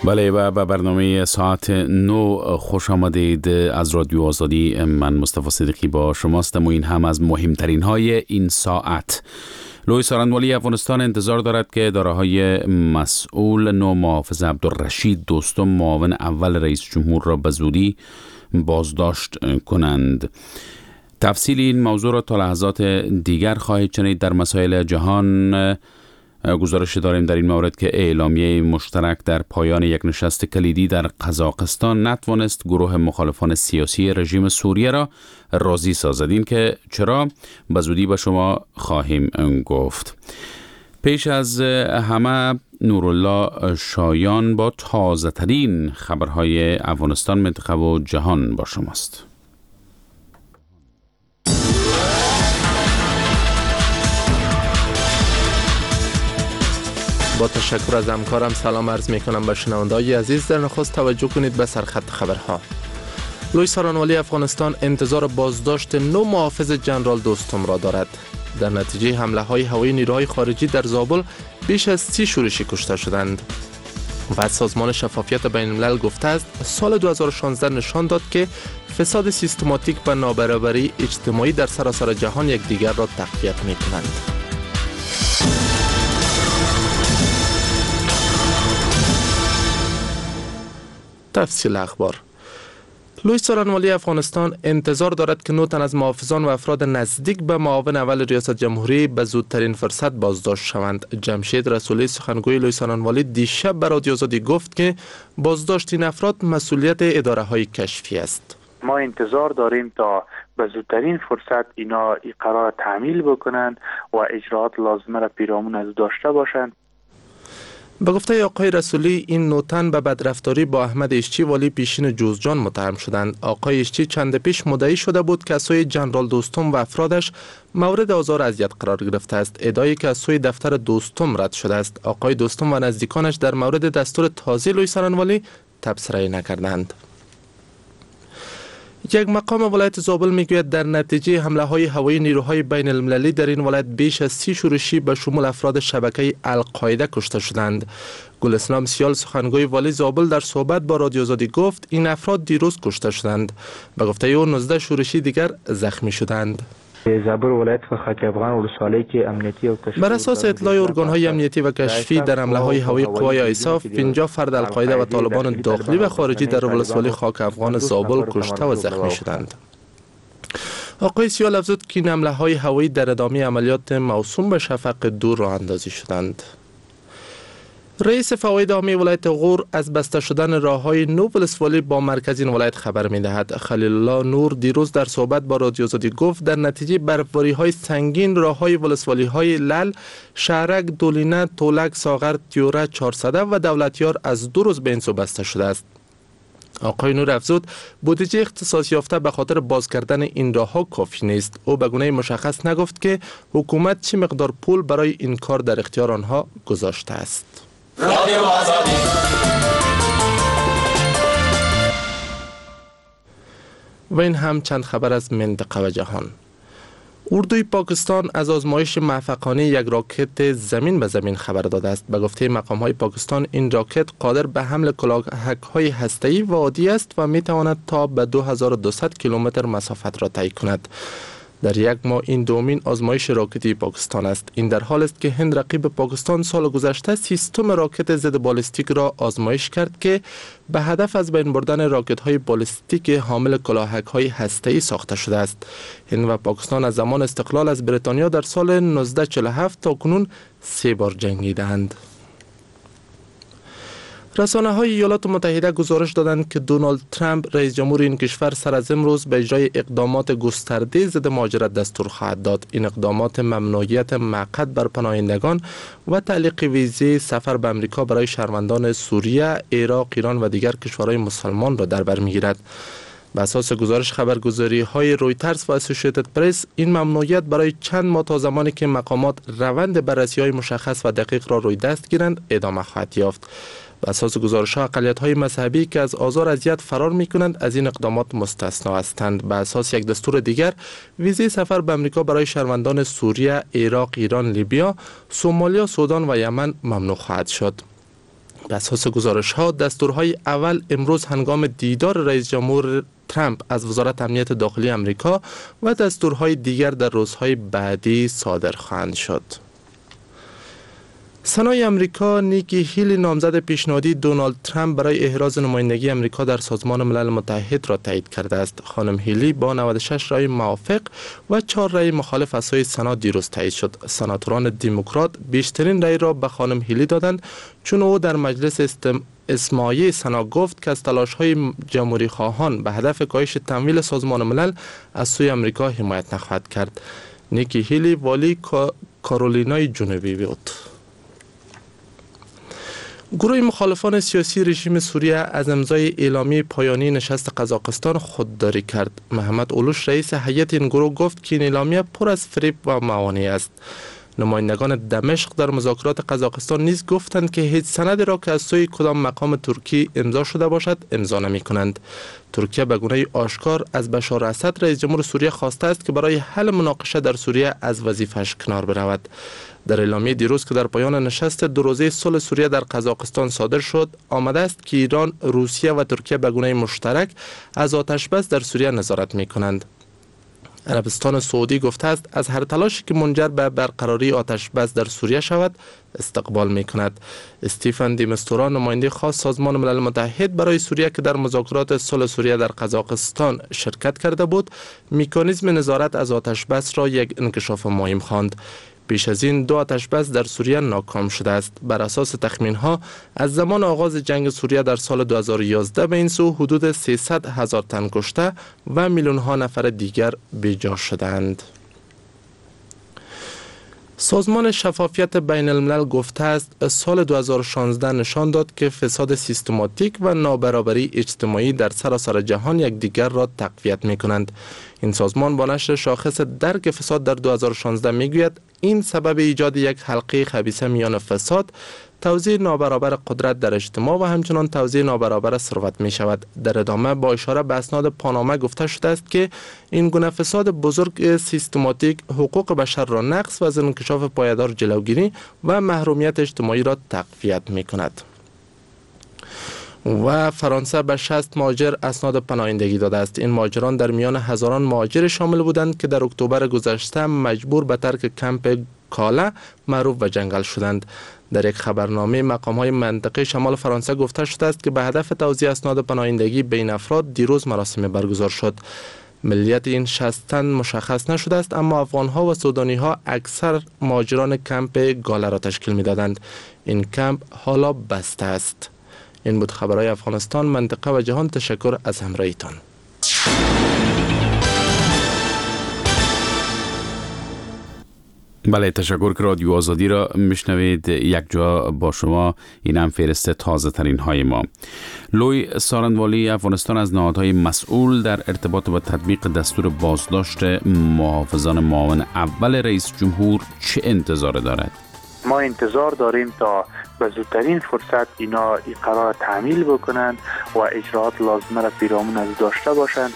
بله و به برنامه ساعت 9 خوش آمدید. از رادیو آزادی من مصطفی صدیقی با شماستم و این هم از مهمترین های این ساعت. لوی سارنوالی افغانستان انتظار دارد که داراهای مسئول نو محافظ عبدالرشید دوستم معاون اول رئیس جمهور را به زودی بازداشت کنند. تفصیل این موضوع را تا لحظات دیگر خواهید شنید. در مسائل جهان گزارش داریم در این مورد که اعلامیه مشترک در پایان یک نشست کلیدی در قزاقستان نتوانست گروه مخالفان سیاسی رژیم سوریه را راضی سازد. این که چرا به زودی به شما خواهیم گفت. پیش از همه نورالله شایان با تازه ترین خبرهای افغانستان، منطقه و جهان با شماست. با تشکر از همکارم سلام عرض می کنم به شنونده‌های عزیز. در نخست توجه کنید به سرخط خبرها. لوی سارنوالی افغانستان انتظار بازداشت 9 محافظ جنرال دوستم را دارد. در نتیجه حمله های هوایی نیروهای خارجی در زابل بیش از 30 شورشی کشته شدند. و سازمان شفافیت بین الملل گفته است سال 2016 نشان داد که فساد سیستماتیک و نابرابری اجتماعی در سراسر جهان یکدیگر را تقویت می کنند. تفصیل اخبار. لوی سارنوالی افغانستان انتظار دارد که 9 تن از محافظان و افراد نزدیک به معاون اول ریاست جمهوری به زودترین فرصت بازداشت شوند. جمشید رسولی سخنگوی لوی سارنوالی دیشب به رادیو آزادی گفت که بازداشت این افراد مسئولیت اداره های کشفی است. ما انتظار داریم تا به زودترین فرصت اینا این قرار تعمیل بکنند و اجراءات لازمه را پیرامون از داشته باشند. به گفته آقای رسولی این 9 تن به بدرفتاری با احمد اشچی والی پیشین جوزجان متهم شدند. آقای اشچی چند پیش مدعی شده بود که از سوی جنرال دوستم و افرادش مورد آزار و اذیت قرار گرفته است، ادعایی که از سوی دفتر دوستم رد شده است. آقای دوستم و نزدیکانش در مورد دستور تازه لوی سارنوالی تبصره نکردند. یک مقام ولایت زابل میگوید در نتیجه حمله های هوایی نیروهای بین المللی در این ولایت بیش از 30 شورشی به شمول افراد شبکه القاعده کشته شدند. گل اسلام سیال سخنگوی والی زابل در صحبت با رادیو آزادی گفت این افراد دیروز کشته شدند. به گفته او 19 شورشی دیگر زخمی شدند. زابل ولایت خاک افغان ولسوالی که امنیتی و کشفی بر اساس اطلاع ارگان‌های امنیتی و کشفی در حمله‌های هوایی قوای آیساف 50 فرد القاعده و طالبان داخلی و خارجی در ولسوالی خاک افغان زابل کشته و زخمی شدند. آقای سیال افزود که این حمله‌های هوایی در ادامه عملیات موسوم به شفق دور راه اندازی شدند. رئیس فواید عامه ولایت غور از بسته شدن راه‌های نو ولسوالی با مرکز این ولایت خبر می‌دهد. خلیل الله نور دیروز در صحبت با رادیو آزادی گفت در نتیجه برفباری‌های سنگین راه‌های ولسوالی‌های لل، شهرک، دولینه، تولک، ساغر، تیوره، چهارسده و دولتیار از 2 روز به این سو بسته شده است. آقای نور افزود بودجه اختصاص یافته به خاطر باز کردن این راه‌ها کافی نیست. او به گونه مشخص نگفت که حکومت چه مقدار پول برای این کار در اختیار آنها گذاشته است. رادیو آزادی. و این هم چند خبر از منطقه و جهان. اردوی پاکستان از آزمایش موفقانه یک راکت زمین به زمین خبر داده است. به گفته مقام‌های پاکستان این راکت قادر به حمل کلاهک‌های هسته‌ای و عادی است و می‌تواند تا به 2200 کیلومتر مسافت را طی کند. در یک ماه این دومین آزمایش راکتی پاکستان است. این در حال است که هند رقیب پاکستان سال گذشته سیستم راکت ضد بالستیک را آزمایش کرد که به هدف از بین بردن راکت‌های بالستیک حامل کلاهک‌های هسته‌ای ساخته شده است. هند و پاکستان از زمان استقلال از بریتانیا در سال 1947 تا کنون 3 بار جنگیدند. رسانه‌های ایالات متحده گزارش دادند که دونالد ترامپ رئیس جمهور این کشور سر از امروز به اجرای اقدامات گسترده ضد مهاجرت دستور خواهد داد. این اقدامات ممنوعیت موقت بر پناهندگان و تعلیق ویزه سفر به امریکا برای شهروندان سوریه، عراق، ایران و دیگر کشورهای مسلمان را در بر می‌گیرد. به اساس گزارش خبرگزاری‌های رویترز و اسوسییتد پرس این ممنوعیت برای چند ماه تا زمانی که مقامات روند بررسی‌های مشخص و دقیق را روی دست گیرند ادامه خواهد یافت. بر اساس گزارش‌ها اقلیت‌های مذهبی که از آزار اذیت فرار می‌کنند از این اقدامات مستثنا هستند. بر اساس یک دستور دیگر ویزه سفر به امریکا برای شهروندان سوریه، عراق، ایران، لیبیا، سومالیا، سودان و یمن ممنوع خواهد شد. به اساس گزارش‌ها دستورهای اول امروز هنگام دیدار رئیس جمهور ترامپ از وزارت امنیت داخلی آمریکا و دستورهای دیگر در روزهای بعدی صادر خواهند شد. سنای آمریکا نیکی هیلی نامزد پیشنهادی دونالد ترامپ برای احراز نمایندگی آمریکا در سازمان ملل متحد را تایید کرده است. خانم هیلی با 96 رای موافق و 4 رای مخالف از سوی سنا دیروز تایید شد. سناتوران دموکرات بیشترین رای را به خانم هیلی دادند چون او در مجلس اسماعی سنا گفت که از تلاش‌های جمهوری خواهان به هدف کاهش تمویل سازمان ملل از سوی آمریکا حمایت نخواهد کرد. نیکی هیلی والی کارولینای جنوبی بود. گروه مخالفان سیاسی رژیم سوریه از امضای اعلامیه پایانی نشست قزاقستان خودداری کرد. محمد اولوش رئیس هیئت این گروه گفت که این اعلامیه پر از فریب و موانع است. نمایندگان دمشق در مذاکرات قزاقستان نیز گفتند که هیچ سندی را که از سوی کدام مقام ترکی امضا شده باشد امضا نمی کنند. ترکیه به گونه آشکار از بشار اسد رئیس جمهور سوریه خواسته است که برای حل مناقشه در سوریه از وظیفه‌اش کنار برود. در اعلامیه دیروز که در پایان نشست 2 روزه صلح سوریه در قزاقستان صادر شد آمده است که ایران، روسیه و ترکیه به گونه مشترک از آتش‌بس در سوریه نظارت می کنند. عربستان سعودی گفته است از هر تلاشی که منجر به برقراری آتش‌بس در سوریه شود استقبال می کند. استیفن دی مستورا نماینده خاص سازمان ملل متحد برای سوریه که در مذاکرات صلح سوریه در قزاقستان شرکت کرده بود، مکانیزم نظارت از آتش‌بس را یک انکشاف مهم خواند. پیش از این 2 آتش‌بس در سوریه ناکام شده است. بر اساس تخمین‌ها از زمان آغاز جنگ سوریه در سال 2011 به این سو حدود 300,000 تن کشته و میلیون‌ها نفر دیگر بی‌جا شدند. سازمان شفافیت بین الملل گفته است سال 2016 نشان داد که فساد سیستماتیک و نابرابری اجتماعی در سراسر جهان یکدیگر را تقویت می کنند. این سازمان با نشر شاخص درک فساد در 2016 می گوید این سبب ایجاد یک حلقه خبیثه میان فساد، توزیع نابرابر قدرت در اجتماع و همچنان توزیع نابرابر ثروت می شود. در ادامه با اشاره به اسناد پاناما گفته شده است که این گونه فساد بزرگ سیستماتیک حقوق بشر را نقض و از انکشاف پایدار جلوگیری و محرومیت اجتماعی را تقویت می کند. و فرانسه به 60 مهاجر اسناد پناهندگی داده است. این مهاجران در میان هزاران مهاجر شامل بودند که در اکتبر گذشته مجبور به ترک کمپ کالا معروف به جنگل شدند. در یک خبرنامه مقام‌های منطقه شمال فرانسه گفته شده است که به هدف توزیع اسناد پناهندگی بین افراد دیروز مراسم برگزار شد. ملیت این 60 تن مشخص نشده است، اما افغان‌ها و سودانی‌ها اکثر مهاجران کمپ گالا را تشکیل می‌دادند. این کمپ حالا بسته است. این بود خبرهای افغانستان، منطقه و جهان. تشکر از همراهیتان. بله، تشکر که رادیو آزادی را میشنوید. یک جا با شما این هم فهرست تازه ترین های ما. لوی سارنوالی افغانستان از نهادهای مسئول در ارتباط با تطبیق دستور بازداشت محافظان معاون اول رئیس جمهور چه انتظار دارد؟ ما انتظار داریم تا به زودترین فرصت اینا این قرار تعمیل بکنند و اجراعات لازمه را پیرامون از داشته باشند.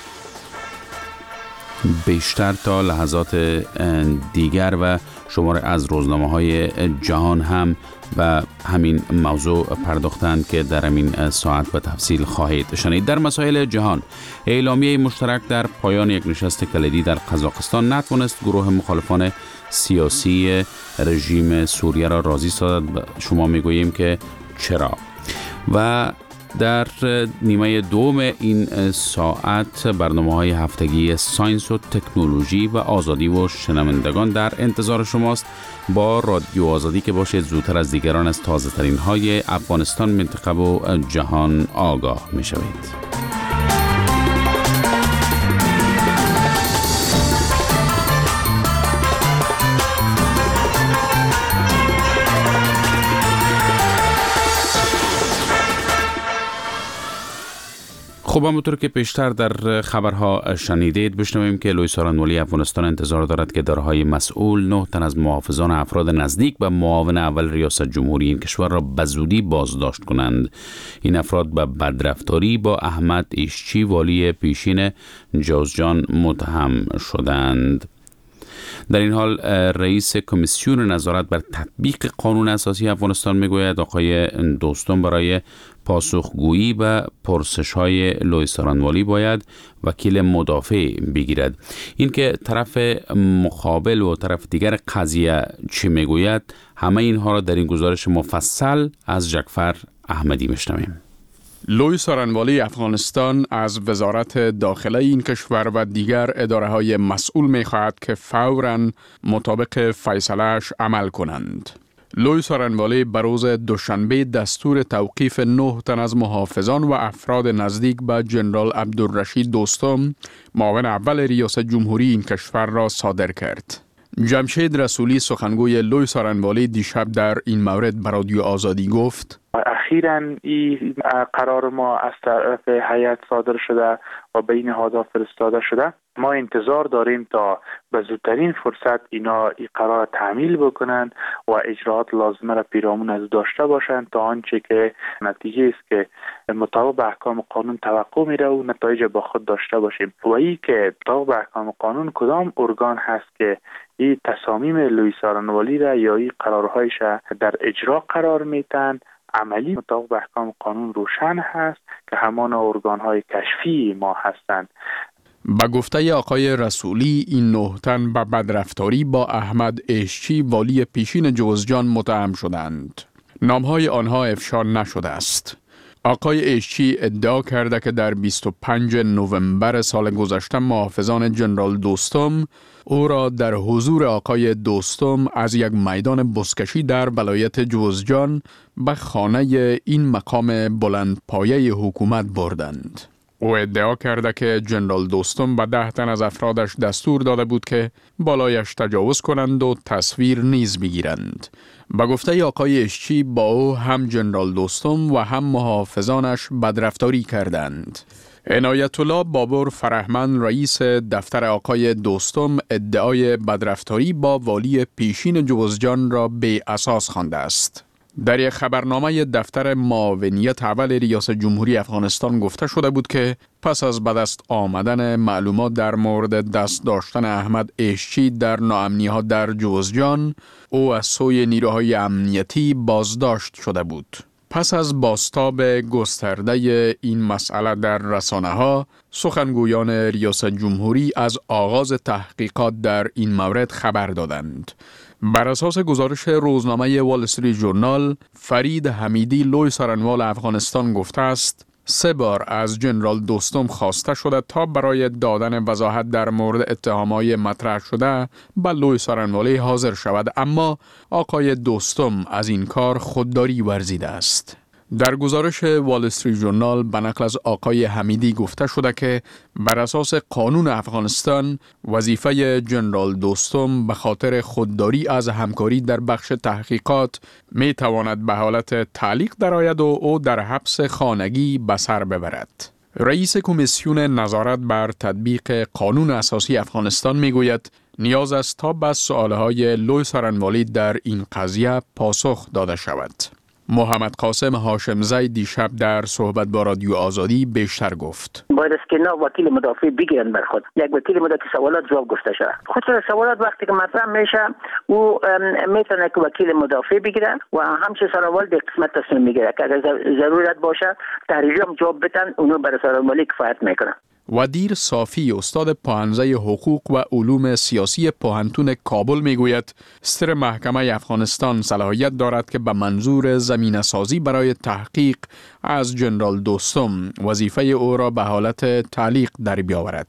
بیشتر تا لحظات دیگر و شماره از روزنامه‌های جهان هم و همین موضوع پرداختند که در همین ساعت به تفصیل خواهید شنید. در مسائل جهان، اعلامیه مشترک در پایان یک نشست کلیدی در قزاقستان نتوانست گروه مخالفان سیاسی رژیم سوریه را راضی سازد. شما میگوییم که چرا؟ و در نیمه دوم این ساعت برنامه‌های هفتگی ساینس و تکنولوژی و آزادی و شنوندگان در انتظار شماست. با رادیو آزادی که باشید زودتر از دیگران از تازه ترین های افغانستان، منطقه و جهان آگاه می شوید. خب همونطور که پیشتر در خبرها شنیدید، بشنویم که لوی سارنوالی افغانستان انتظار دارد که اداره‌های مسئول 9 تن از محافظان افراد نزدیک به معاون اول ریاست جمهوری این کشور را به زودی بازداشت کنند. این افراد به بدرفتاری با احمد ایشچی والی پیشین جوزجان متهم شدند. در این حال رئیس کمیسیون نظارت بر تطبیق قانون اساسی افغانستان میگوید آقای دوستم برای پاسخگویی به پرسش‌های لوی سارنوالی باید وکیل مدافع بگیرد. این که طرف مقابل و طرف دیگر قضیه چی میگوید، همه اینها را در این گزارش مفصل از جعفر احمدی میشنویم. لوی سارنوالی افغانستان از وزارت داخله این کشور و دیگر اداره‌های مسئول می‌خواهد که فوراً مطابق فیصله‌اش عمل کنند. لوی سارنوالی بروز دوشنبه دستور توقیف 9 تن از محافظان و افراد نزدیک به جنرال عبدالرشید دوستم، معاون اول ریاست جمهوری این کشور را صادر کرد. جمشید رسولی سخنگوی لوی سارنوالی دیشب در این مورد به رادیو آزادی گفت: اخیراً این قرار ما از طرف هیئت صادر شده و بین نهادها فرستاده شده. ما انتظار داریم تا به زودترین فرصت اینا این قرار تعمیل بکنن و اجراعات لازمه را پیرامون از داشته باشند تا آنچه که نتیجه است که مطابق به احکام قانون توقع میره و نتایج با خود داشته باشیم. و این که مطابق به احکام قانون کدام ارگان هست که این تصامیم لوی سارنوالی را یا این قرارهایش در اجرا قرار میتن، عملی مطابق به احکام قانون روشن هست که همان ارگان‌های کشفی ما هستند. با گفته آقای رسولی، این 9 تن به بدرفتاری با احمد اشچی والی پیشین جوزجان متهم شدند. نامهای آنها افشا نشده است. آقای اشچی ادعا کرده که در 25 نوامبر سال گذشته محافظان جنرال دوستم او را در حضور آقای دوستم از یک میدان بزکشی در ولایت جوزجان به خانه این مقام بلندپایه حکومت بردند. او ادعا کرده که جنرال دوستم به 10 تن از افرادش دستور داده بود که بالایش تجاوز کنند و تصویر نیز بگیرند. به گفته آقای اشچی با او هم جنرال دوستم و هم محافظانش بدرفتاری کردند. عنایت الله بابر فرهمند رئیس دفتر آقای دوستم ادعای بدرفتاری با والی پیشین جوزجان را بی اساس خوانده است. در یک خبرنامه دفتر معاونیت اول ریاست جمهوری افغانستان گفته شده بود که پس از به دست آمدن معلومات در مورد دست داشتن احمد اشچی در ناامنی‌ها در جوزجان، او از سوی نیروهای امنیتی بازداشت شده بود. پس از بازتاب گسترده این مسئله در رسانه‌ها، سخنگویان ریاست جمهوری از آغاز تحقیقات در این مورد خبر دادند. بر اساس گزارش روزنامه وال استریت ژورنال، فرید حمیدی لوی سارنوال افغانستان گفته است 3 بار از جنرال دوستم خواسته شده تا برای دادن وضاحت در مورد اتهامات مطرح شده به لوی سارنوالی حاضر شود، اما آقای دوستم از این کار خودداری ورزیده است. در گزارش وال استریت ژورنال به نقل از آقای حمیدی گفته شده که بر اساس قانون افغانستان وظیفه جنرال دوستم به خاطر خودداری از همکاری در بخش تحقیقات می تواند به حالت تعلیق درآید و او در حبس خانگی به سر ببرد. رئیس کمیسیون نظارت بر تطبیق قانون اساسی افغانستان می گوید نیاز است تا به سؤالهای لوی سارنوالی در این قضیه پاسخ داده شود. محمد قاسم هاشمزی دیشب در صحبت با رادیو آزادی بیشتر گفت: باید است که وکیل مدافع بگیرن بر خود، یک وکیل مدافع سوالات جواب گفته شده. خود سوالات وقتی که مطرح میشه او میتونه که وکیل مدافع بگیرن و همچنین سارنوال به قسمت تصمیم میگیره که اگر ضرورت باشه تحریری هم جواب بدن، اونو برای سارنوالی کفایت میکنه. ودیر صافی استاد پاهنزه حقوق و علوم سیاسی پاهنتون کابل میگوید ستر محکمه افغانستان صلاحیت دارد که به منظور زمینه‌سازی برای تحقیق از جنرال دوستم وظیفه او را به حالت تعلیق در بیاورد.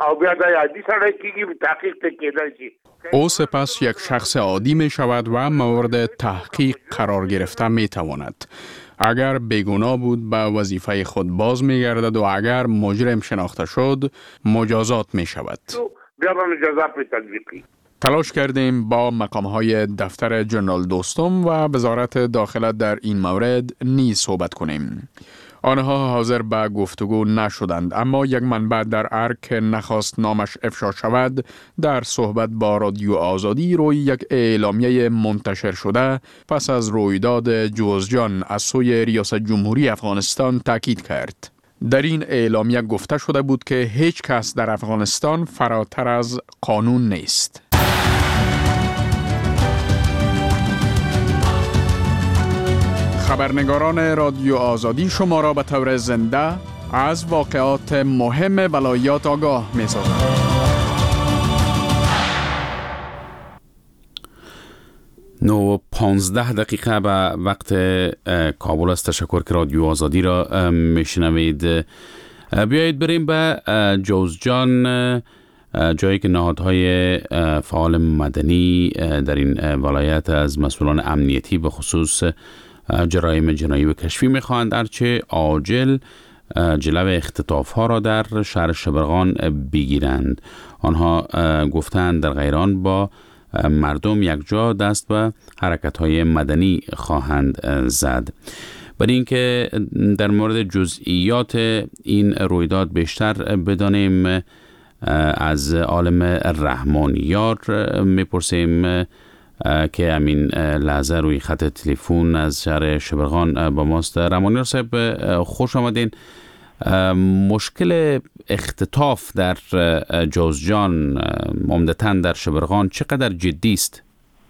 او سپس یک شخص عادی می شود و مورد تحقیق قرار گرفته می تواند. اگر بیگناه بود به وظیفه خود باز می گردد و اگر مجرم شناخته شد مجازات می شود. تلاش کردیم با مقامهای دفتر جنرال دوستم و وزارت داخله در این مورد نیز صحبت کنیم. آنها حاضر به گفتگو نشدند، اما یک منبع در ارک نخواست نامش افشا شود در صحبت با رادیو آزادی روی یک اعلامیه منتشر شده پس از رویداد جوزجان از سوی ریاست جمهوری افغانستان تاکید کرد. در این اعلامیه گفته شده بود که هیچ کس در افغانستان فراتر از قانون نیست. خبرنگاران رادیو آزادی شما را به طور زنده از واقعات مهم ولایات آگاه می‌سازند. 9:15 به وقت کابل است. تشکر که رادیو آزادی را میشنوید. بیایید بریم به جوزجان، جایی که نهادهای فعال مدنی در این ولایت از مسئولان امنیتی به خصوص جرایم جنایی و کشفی میخواهند هرچه عاجل جلو اختطاف ها را در شهر شبرغان بگیرند. آنها گفتند در غیر آن با مردم یک جا دست به حرکت های مدنی خواهند زد. برای اینکه در مورد جزئیات این رویداد بیشتر بدانیم از عالم رحمانیار میپرسیم که امین لحظه روی خط تلفن از شهر شبرغان با ماست. رحمانیار صاحب خوش آمدین. مشکل اختطاف در جوزجان عمدتاً در شبرغان چقدر جدی است؟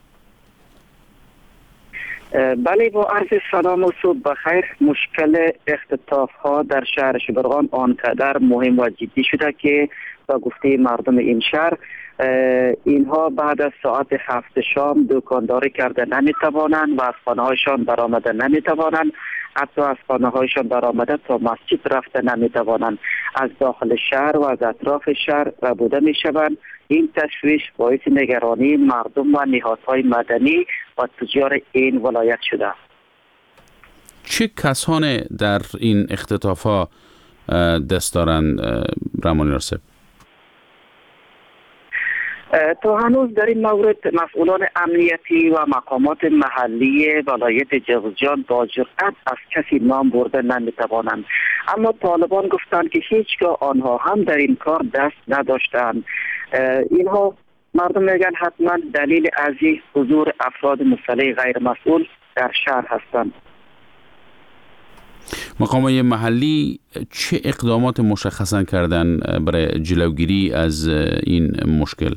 بله، با عرض سلام و صبح بخیر. مشکل اختطاف ها در شهر شبرغان آنقدر مهم و جدی شده که با گفته مردم این شهر اینها بعد از ساعت 7 شام دکانداری کرده نمیتوانند و از خانه هایشان برآمده نمیتوانند، حتی از خانه هایشان برآمده تا مسجد رفته نمیتوانند. از داخل شهر و از اطراف شهر ربوده میشوند. این تشویش باعث نگرانی مردم و نهادهای مدنی و تجار این ولایت شده. چه کسانی در این اختطافات دست دارند رحمانیار صاحب؟ تا هنوز در این مورد مسئولان امنیتی و مقامات محلی ولایت جوزجان با جرأت از کسی نام برده نمیتوانند، اما طالبان گفتند که هیچگاه آنها هم در این کار دست نداشتند. اینها مردم میگن حتما دلیل ازی حضور افراد مسلح غیر مسئول در شهر هستند. مقامات محلی چه اقدامات مشخصا کردن برای جلوگیری از این مشکل؟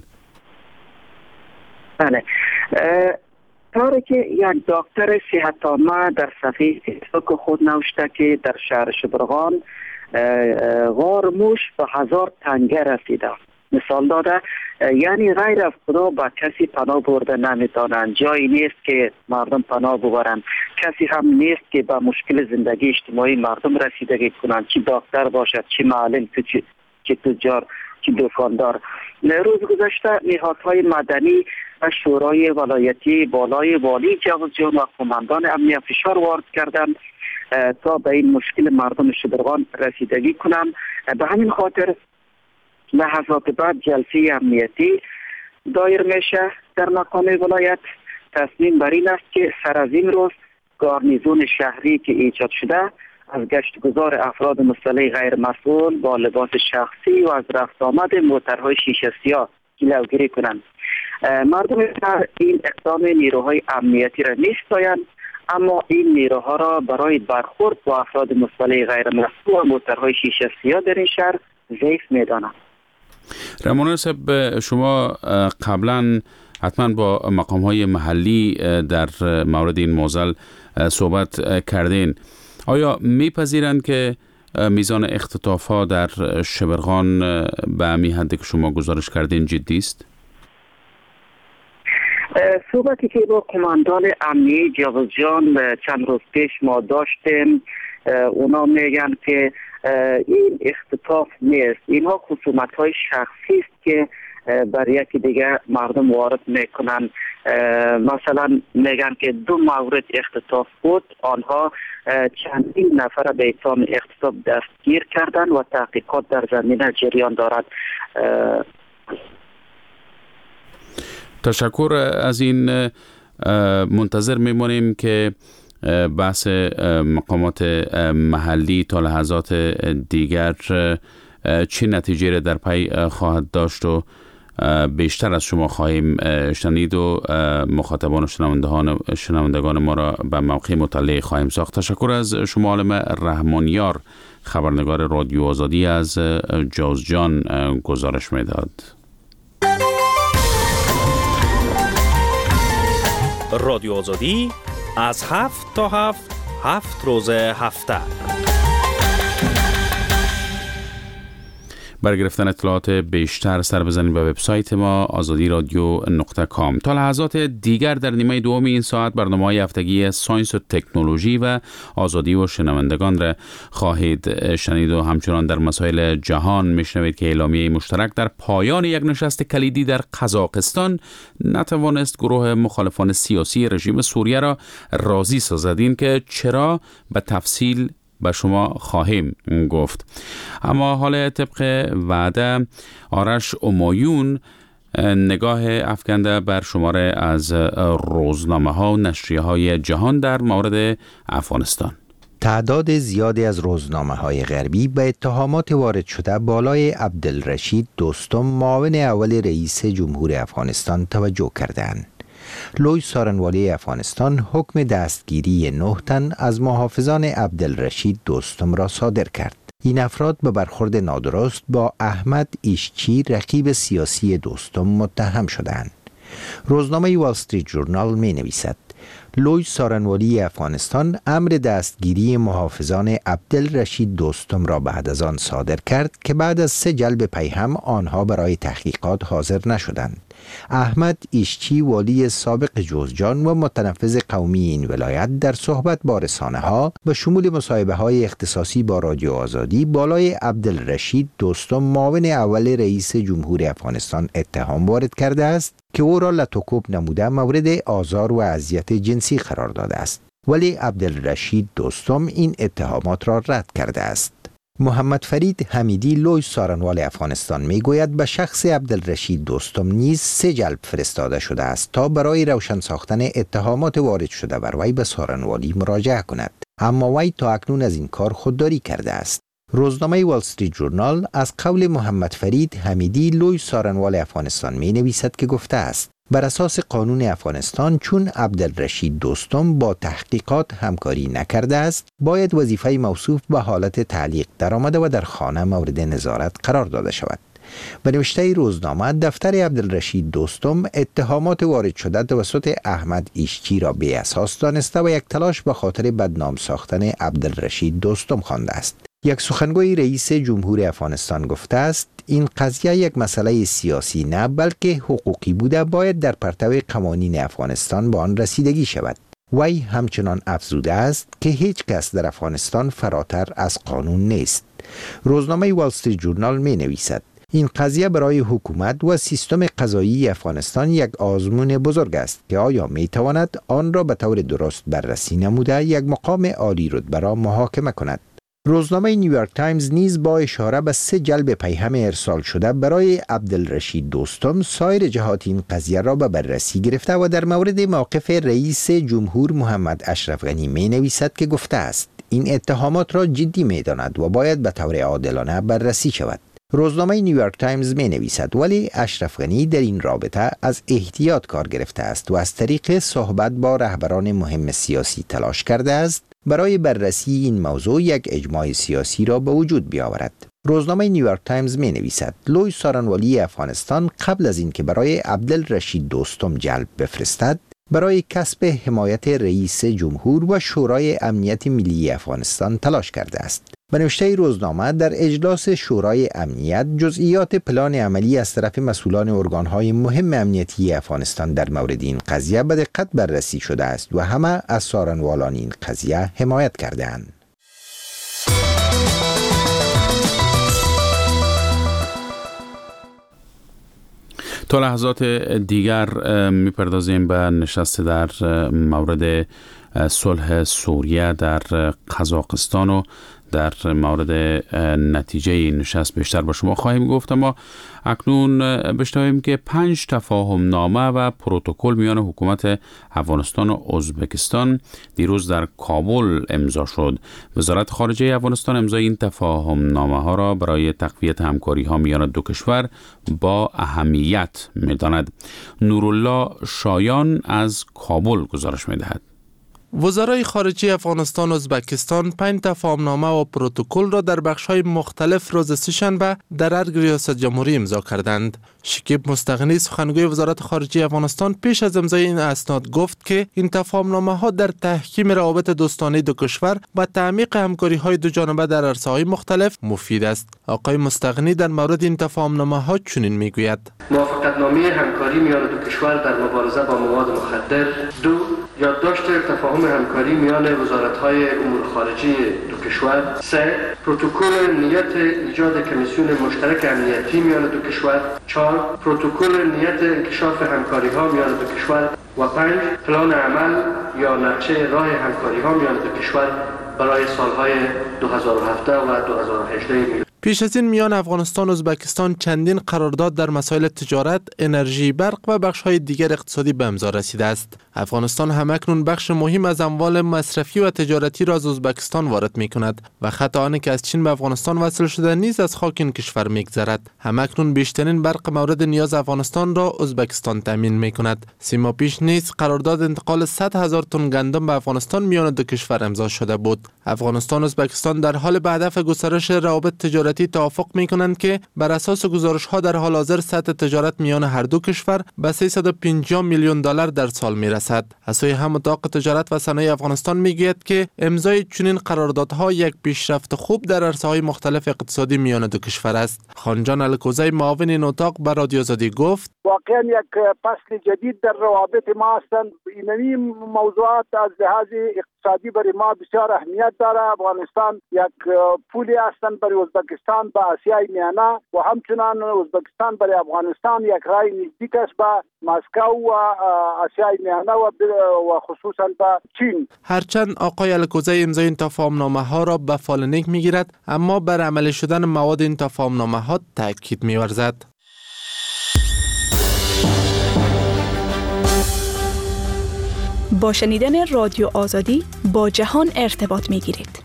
بله، طوری که یک دکتر صحت عامه در صفحه فیسبوک خود نوشته که در شهر شبرغان غار موش به 1000 تنگه رسیده. مثال داده، یعنی غیر از خدا با کسی پناه برده نمیتونند. جایی نیست که مردم پناه ببرند. کسی هم نیست که با مشکل زندگی اجتماعی مردم رسیدگی کنند، چه دکتر باشد، چه معلم، چه تجار، چه دکاندار. روز گذشته نهادهای مدنی و شورای ولایتی بالای والی جوزجان و قماندان امنیت فشار وارد کردند تا به این مشکل مردم شبرغان رسیدگی کنند. به همین خاطر لحظات بعد جلسه امنیتی دایر میشه در مقام ولایت. تصمیم بر این است که سر از این روز گارنیزون شهری که ایجاد شده از گشتگذار افراد مسلح غیر مسئول با لباس شخصی و از رفت آمد موترهای شیشه سیاه جلوگیری کنند. مردم این اقدام نیروهای امنیتی را میستایند، اما این نیروها را برای برخورد با افراد مسلح غیر مسئول و موترهای شیشه سیاه در این شهر ضعیف میدانند. رحمانیار صاحب، شما قبلا حتما با مقام‌های محلی در مورد این موضوع صحبت کردین. آیا میپذیرند که میزان اختطافات در شبرغان به همین حدی که شما گزارش کردین جدی است؟ صحبتی که با قماندان امنیتی جوزجان چند روز پیش ما داشتیم، اونا میگن که این اختطاف نیست، اینها خصومت‌های شخصی است که بر یکی دیگه مردم وارد میکنن. مثلا میگن که 2 مورد اختطاف بود، آنها چندین نفر به اتهام اختطاف دستگیر کردن و تحقیقات در زمینه جریان دارد. تشکر از این. منتظر میمونیم که بحث مقامات محلی تا لحظات دیگر چه نتیجه را در پی خواهد داشت و بیشتر از شما خواهیم شنید و مخاطبان و شنوندگان ما را به موقع مطلع خواهیم ساخت. تشکر از شما عالم رحمانیار، خبرنگار رادیو آزادی از جوزجان گزارش میداد. رادیو آزادی از 7 تا 7 7 روز هفته. برای گرفتن اطلاعات بیشتر سر بزنید به وبسایت ما azadiradio.com. تا لحظات دیگر در نیمه دوم این ساعت برنامه‌های هفتگی ساینس و تکنولوژی و آزادی و شنوندگان را خواهید شنید و همچنان در مسائل جهان میشنوید که اعلامیه مشترک در پایان یک نشست کلیدی در قزاقستان نتوانست گروه مخالفان سیاسی رژیم سوریه را راضی سازد. این که چرا به تفصیل به شما خواهیم گفت. اما حال طبق وعده آرش امایون نگاه افکنده بر شماره از روزنامه ها و نشریه های جهان در مورد افغانستان. تعداد زیادی از روزنامه‌های غربی به اتهامات وارد شده بالای عبدالرشید دوستم معاون اول رئیس جمهور افغانستان توجه کردند. لوی سارنوالی افغانستان حکم دستگیری 9 تن از محافظان عبدالرشید دوستم را صادر کرد. این افراد به برخورد نادرست با احمد ایشچی رقیب سیاسی دوستم متهم شدند. روزنامه وال استریت ژورنال می نویسد لوی سارنوالی افغانستان امر دستگیری محافظان عبدالرشید دوستم را بعد از آن صادر کرد که بعد از 3 جلب پیهم آنها برای تحقیقات حاضر نشدند. احمد ایشچی والی سابق جوزجان و متنفذ قومی این ولایت در صحبت با رسانه‌ها به شمول مصاحبه‌های اختصاصی با رادیو آزادی بالای عبدالرشید دوستم معاون اول رئیس جمهور افغانستان اتهام وارد کرده است که او را لطوکوب نموده مورد آزار و اذیت جنسی قرار داده است، ولی عبدالرشید دوستم این اتهامات را رد کرده است. محمد فرید حمیدی لوی سارنوال افغانستان می گوید به شخص عبدالرشید دوستم نیز 3 جلب فرستاده شده است تا برای روشن ساختن اتهامات وارد شده بر وی به سارنوالی مراجعه کند، اما وی تا اکنون از این کار خودداری کرده است. روزنامه وال استریت ژورنال از قول محمد فرید حمیدی لوی سارنوال افغانستان می نویسد که گفته است بر اساس قانون افغانستان چون عبدالرشید دوستم با تحقیقات همکاری نکرده است باید وظیفه موصوف به حالت تعلیق درآمده و در خانه مورد نظارت قرار داده شود. به نوشته روزنامه دفتر عبدالرشید دوستم اتهامات وارد شده توسط احمد ایشچی را بی اساس دانسته و یک تلاش به خاطر بدنام ساختن عبدالرشید دوستم خوانده است. یک سخنگوی رئیس جمهور افغانستان گفته است این قضیه یک مسئله سیاسی نه بلکه حقوقی بوده، باید در پرتو قوانین افغانستان به آن رسیدگی شود. وی همچنان افزوده است که هیچ کس در افغانستان فراتر از قانون نیست. روزنامه وال استریت ژورنال می نویسد این قضیه برای حکومت و سیستم قضایی افغانستان یک آزمون بزرگ است که آیا می تواند آن را به طور درست بررسی نموده یک مقام عالی رتبه را محاکمه کند. روزنامه نیویورک تایمز نیز با اشاره به 3 جلب پیهم ارسال شده برای عبدالرشید دوستم سایر جهات این قضیه را به بررسی گرفته و در مورد موقف رئیس جمهور محمد اشرف غنی می نویسد که گفته است این اتهامات را جدی می داند و باید به طور عادلانه بررسی شود. روزنامه نیویورک تایمز می نویسد ولی اشرف غنی در این رابطه از احتیاط کار گرفته است و از طریق صحبت با رهبران مهم سیاسی تلاش کرده است برای بررسی این موضوع یک اجماع سیاسی را به وجود بیاورد. روزنامه نیویورک تایمز می نویسد لوی سارنوالی افغانستان قبل از اینکه برای عبدالرشید دوستم جلب بفرستد برای کسب حمایت رئیس جمهور و شورای امنیت ملی افغانستان تلاش کرده است. به نوشته روزنامه در اجلاس شورای امنیت جزئیات پلان عملی از طرف مسئولان ارگان‌های مهم امنیتی افغانستان در مورد این قضیه به دقت بررسی شده است و همه از سارنوالان این قضیه حمایت کرده‌اند. تا لحظات دیگر میپردازیم به نشست در مورد صلح سوریه در قزاقستان و در مورد نتیجه این نشست بیشتر با شما خواهیم گفت، اما اکنون بشنویم که 5 تفاهم نامه و پروتکل میان حکومت افغانستان و ازبکستان دیروز در کابل امضا شد. وزارت خارجه افغانستان امضای این تفاهم نامه ها را برای تقویت همکاری ها میان دو کشور با اهمیت می‌داند. نورالله شایان از کابل گزارش می‌دهد. وزرای خارجه افغانستان و ازبکستان 5 تفاهمنامه و پروتکل را در بخش‌های مختلف روز سه‌شنبه در ارگ ریاست جمهوری امضا کردند. شکیب مستغنی سخنگوی وزارت خارجه افغانستان پیش از امضای این اسناد گفت که این تفاهمنامه‌ها در تحکیم روابط دوستانه دو کشور و تعمیق همکاری‌های دو جانبه در عرصه‌های مختلف مفید است. آقای مستغنی در مورد این تفاهمنامه‌ها چنین میگوید: موافقتنامه همکاری میان دو کشور در مبارزه با مواد مخدر. 2. یادداشت تفاهم همکاری میان وزارت‌های امور خارجه دو کشور. 3. پروتکل نیت ایجاد کمیسیون مشترک امنیتی میان دو کشور. 4. پروتکل نیت انکشاف همکاری‌ها میان دو کشور و 5. پلان عمل یا نقشه راه همکاری‌ها میان دو کشور برای سالهای 2017 و 2018 میلادی. پیش از این میان افغانستان و ازبکستان چندین قرارداد در مسائل تجارت، انرژی، برق و بخش‌های دیگر اقتصادی به امضا رسیده است. افغانستان همکنون بخش مهم از اموال مصرفی و تجارتی را از ازبکستان وارد می‌کند و خط آنی که از چین به افغانستان وصل شده نیز از خاک این کشور می‌گذرد. همکنون بیشترین برق مورد نیاز افغانستان را ازبکستان تامین می‌کند. سی ماه پیش نیز قرارداد انتقال 100,000 تن گندم به افغانستان میان دو کشور امضا شده بود. افغانستان و ازبکستان در حال به هدف گسترش روابط تجارتی توافق می‌کنند که بر اساس گزارش‌ها در حال حاضر سطح تجارت میان هر دو کشور به 350 میلیون دلار در سال می‌رسد. از سوی هم اتاق تجارت و صنایع افغانستان می‌گوید که امضای چنین قراردادها یک پیشرفت خوب در عرصه‌های مختلف اقتصادی میان دو کشور است. خانجان الکوزی معاون این اتاق به رادیو آزادی گفت: واقعا یک فصل جدید در روابط ما هستند. این موضوعات از لحاظ اقتصادی برای ما بسیار اهمیت دارد. افغانستان یک پولی هستند برای ازبکستان به آسیای میانه و همچنان ازبکستان برای افغانستان یک راه نزدیک است به مسکو و آسیای میانه و خصوصا به چین. هرچند آقای الکوزی امضای این تفاهمنامه‌ها را به فال نیک می‌گیرد، اما بر عملی شدن مواد این تفاهمنامه‌ها تاکید می‌ورزد. با شنیدن رادیو آزادی با جهان ارتباط می‌گیرید.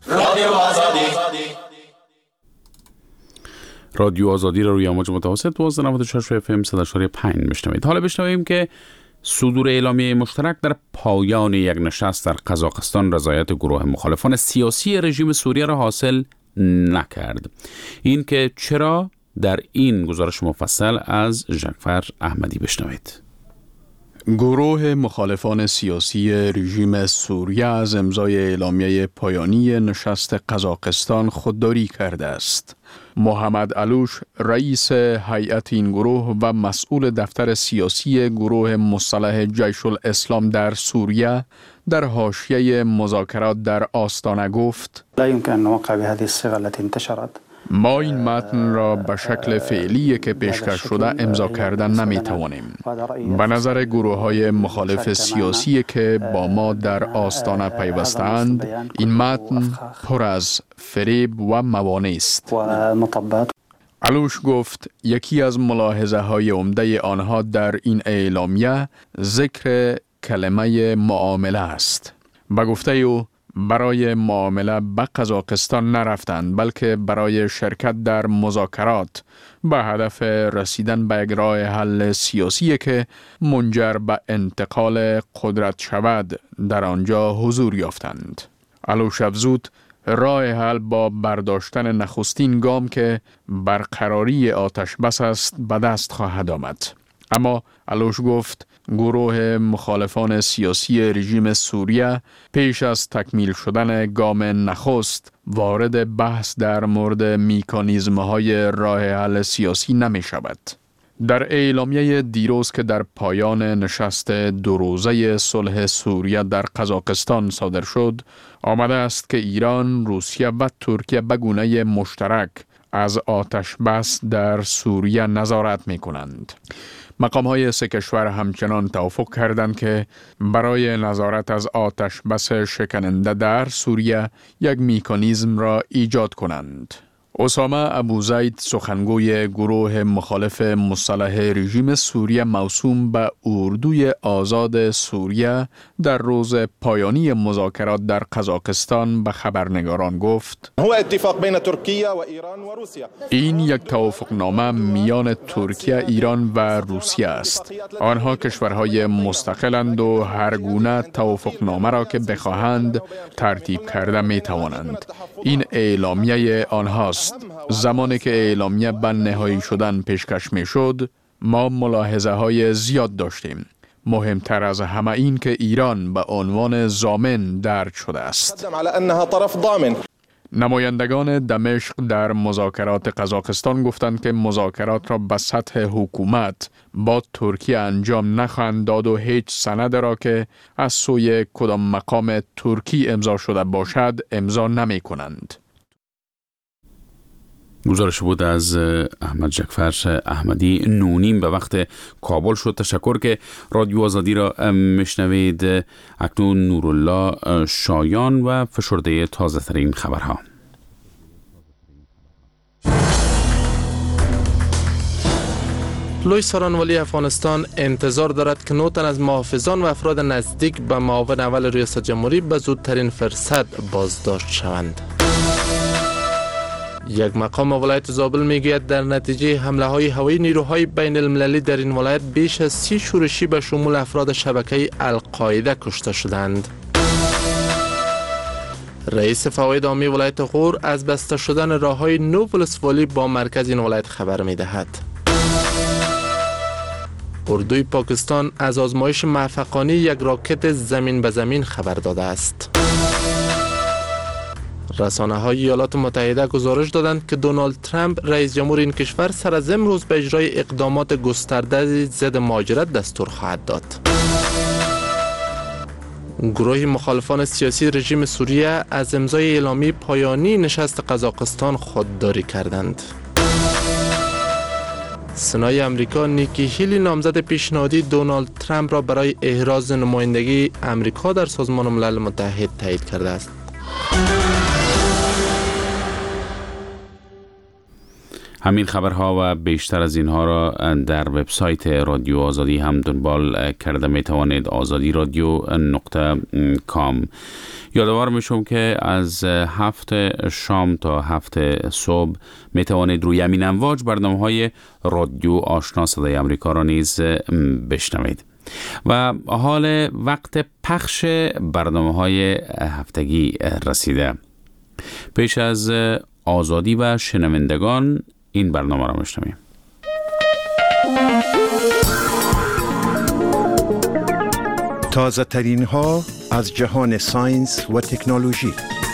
رادیو آزادی را روی امواج متوسط 1294 FM 104.5 میشنوید. حالا بشنویم که صدور اعلامیه مشترک در پایان یک نشست در قزاقستان رضایت گروه مخالفان سیاسی رژیم سوریه را حاصل نکرد. این که چرا، در این گزارش مفصل از جعفر احمدی بشنوید. گروه مخالفان سیاسی رژیم سوریه از امضای اعلامیه پایانی نشست قزاقستان خودداری کرده است. محمد علوش رئیس هیئت این گروه و مسئول دفتر سیاسی گروه مسلح جیش الاسلام در سوریه در حاشیه مذاکرات در آستانه گفت: لا يمكن أن نوقع بهذه الصيغة التي انتشرت. ما این متن را به شکل فعلی که پیشکش شده امضا کردن نمیتوانیم. به نظر گروه‌های مخالف سیاسی که با ما در آستانه پیوستند، این متن پر از فریب و موانع است. علوش گفت یکی از ملاحظه های عمده آنها در این اعلامیه ذکر کلمه معامله است. به گفته او برای معامله به قزاقستان نرفتند، بلکه برای شرکت در مذاکرات به هدف رسیدن به یک راه حل سیاسی که منجر به انتقال قدرت شود در آنجا حضور یافتند. علوش افزود راه حل با برداشتن نخستین گام که برقراری آتش بس است به دست خواهد آمد. اما علوش گفت گروه مخالفان سیاسی رژیم سوریه پیش از تکمیل شدن گام نخست وارد بحث در مورد میکانیزم‌های راه حل سیاسی نمی شود. در اعلامیه دیروز که در پایان نشست دو روزه صلح سوریه در قزاقستان صادر شد، آمده است که ایران، روسیه و ترکیه به گونه مشترک از آتش بس در سوریه نظارت می کنند. مقام‌های سه کشور همچنان توافق کردند که برای نظارت از آتش بس شکننده در سوریه یک میکانیزم را ایجاد کنند. اسامه ابوزید سخنگوی گروه مخالف مصالحه رژیم سوریه موسوم به اردوی آزاد سوریه در روز پایانی مذاکرات در قزاقستان به خبرنگاران گفت اتفاق بین ترکیه و ایران و روسیه. این یک توافقنامه میان ترکیه، ایران و روسیه است. آنها کشورهای مستقلند و هر گونه توافقنامه را که بخواهند ترتیب کرده می توانند. این اعلامیه آنهاست. زمانی که اعلامیه به نهایی شدن پیشکش می شد، ما ملاحظه های زیاد داشتیم. مهمتر از همه این که ایران به عنوان ضامن درج شده است. نمایندگان دمشق در مذاکرات قزاقستان گفتند که مذاکرات را به سطح حکومت با ترکیه انجام نخواهند داد و هیچ سند را که از سوی کدام مقام ترکی امضا شده باشد امضا نمی کنند. گزارش بود از احمد جعفر احمدی. 9:30 به وقت کابل شد. تشکر که رادیو آزادی را میشنوید. اکنون نورالله شایان و فشرده تازه ترین خبرها. لوی سارانوالی افغانستان انتظار دارد که 9 تن از محافظان و افراد نزدیک به معاون اول ریاست جمهوری به زودترین فرصت بازداشت شوند. یک مقام ولایت زابل میگوید در نتیجه حمله های هوایی نیروهای بین المللی در این ولایت بیش از 30 شورشی به شمول افراد شبکه القاعده کشته شدند. رئیس فواید عامی ولایت غور از بسته شدن راههای نوپلس والی با مرکز این ولایت خبر میدهد. اردوی پاکستان از آزمایش موفقانه یک راکت زمین به زمین خبر داده است. رسانه‌های ایالات متحده گزارش دادند که دونالد ترامپ رئیس جمهور این کشور سر از امروز به اجرای اقدامات گسترده ضد مهاجرت دستور خواهد داد. گروه مخالفان سیاسی رژیم سوریه از امضای اعلامیه پایانی نشست قزاقستان خودداری کردند. سنای امریکا نیکی هیلی نامزد پیشنهادی دونالد ترامپ را برای احراز نمایندگی امریکا در سازمان ملل متحد تایید کرده است. همین خبرها و بیشتر از اینها را در وبسایت رادیو آزادی هم دنبال کرده می توانید. azadi.radio.com. یادآور میشم که از 7 شام تا 7 صبح می توانید روی همین امواج برنامه‌های رادیو آشنا صدای آمریکا را نیز بشنوید. و حال وقت پخش برنامه‌های هفتگی رسیده. پیش از آزادی و شنوندگان این برنامه را میشنویم. تازه ترین ها از جهان ساینس و تکنولوژی.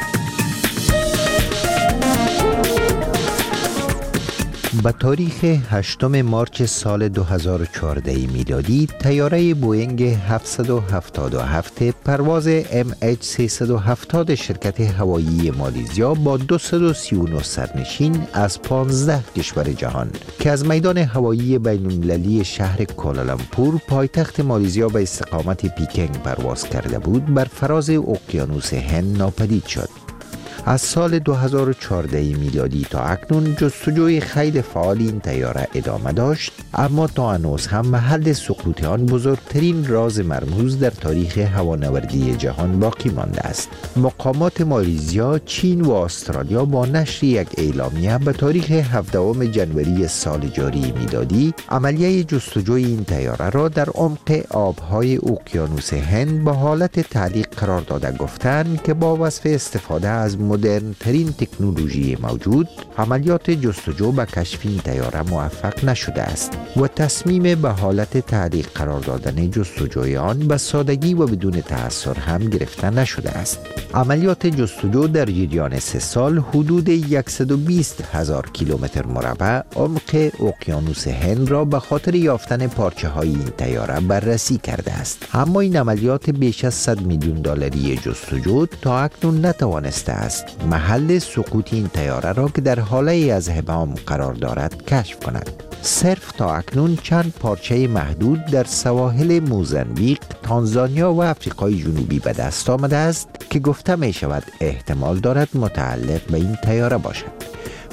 به تاریخ 8 مارچ سال 2014 میلادی طیاره بوئینگ 777 پرواز MH370 شرکت هوایی مالزیا با 239 سرنشین از 15 کشور جهان که از میدان هوایی بین المللی شهر کوالالامپور پایتخت مالزیا به استقامت پیکنگ پرواز کرده بود بر فراز اقیانوس هند ناپدید شد. از سال 2014 میلادی تا اکنون جستجوی خیلی فعال این طیاره ادامه داشت، اما تا هنوز هم محل سقوط آن بزرگترین راز مرموز در تاریخ هوانوردی جهان باقی مانده است. مقامات مالزیا، چین و استرالیا با نشر یک اعلامیه به تاریخ 17 جنوری سال جاری میلادی عملیه جستجوی این طیاره را در عمق آبهای اقیانوس هند با حالت تعلیق قرار داده، گفتند که با وصف استفاده از مدرن ترین تکنولوژی موجود عملیات جستجو به کشف این طیاره موفق نشده است و تصمیم به حالت تعلیق قرار دادن جستجوی آن به سادگی و بدون تأثیر هم گرفته نشده است. عملیات جستجو در جریان 3 سال حدود 120,000 کیلومتر مربع عمق اقیانوس هند را به خاطر یافتن پارچه های این طیاره بررسی کرده است، اما این عملیات بیش از 100 میلیون دلاری جستجو تا اکنون نتوانسته است محل سقوط این طیاره را که در حاله از هبام قرار دارد کشف کند. صرف تا اکنون چند پارچه محدود در سواحل موزامبیق، تانزانیا و آفریقای جنوبی به دست آمده است که گفته می شود احتمال دارد متعلق به این طیاره باشد.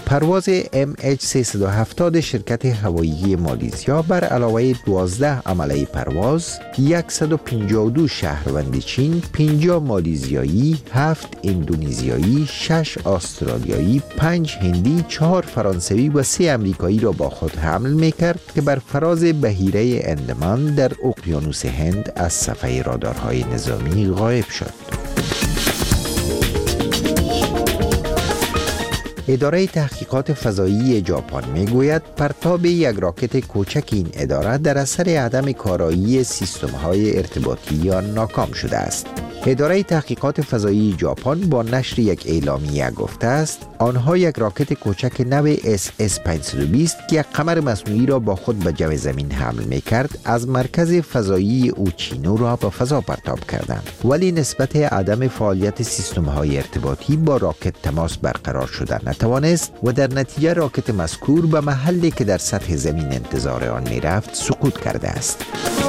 پرواز MH370 شرکت هوایی مالزیا بر علاوه 12 عمله پرواز، 152 شهروند چین، 50 مالزیایی، 7 اندونزیایی، 6 استرالیایی، 5 هندی، 4 فرانسوی و 3 امریکایی را با خود حمل می‌کرد که بر فراز بحیره اندمان در اقیانوس هند از صفحه رادارهای نظامی غایب شد. اداره تحقیقات فضایی ژاپن میگوید پرتاب یک راکت کوچک این اداره در اثر عدم کارایی سیستم‌های ارتباطی آن ناکام شده است. اداره تحقیقات فضایی ژاپن با نشر یک اعلامیه گفته است آنها یک راکت کوچک نو SS-520 که یک قمر مصنوعی را با خود به جو زمین حمل می‌کرد از مرکز فضایی اوچینو را به فضا پرتاب کردند، ولی نسبت عدم فعالیت سیستم‌های ارتباطی با راکت تماس برقرار شده نتوانست و در نتیجه راکت مذکور به محلی که در سطح زمین انتظار آن می‌رفت سقوط کرده است.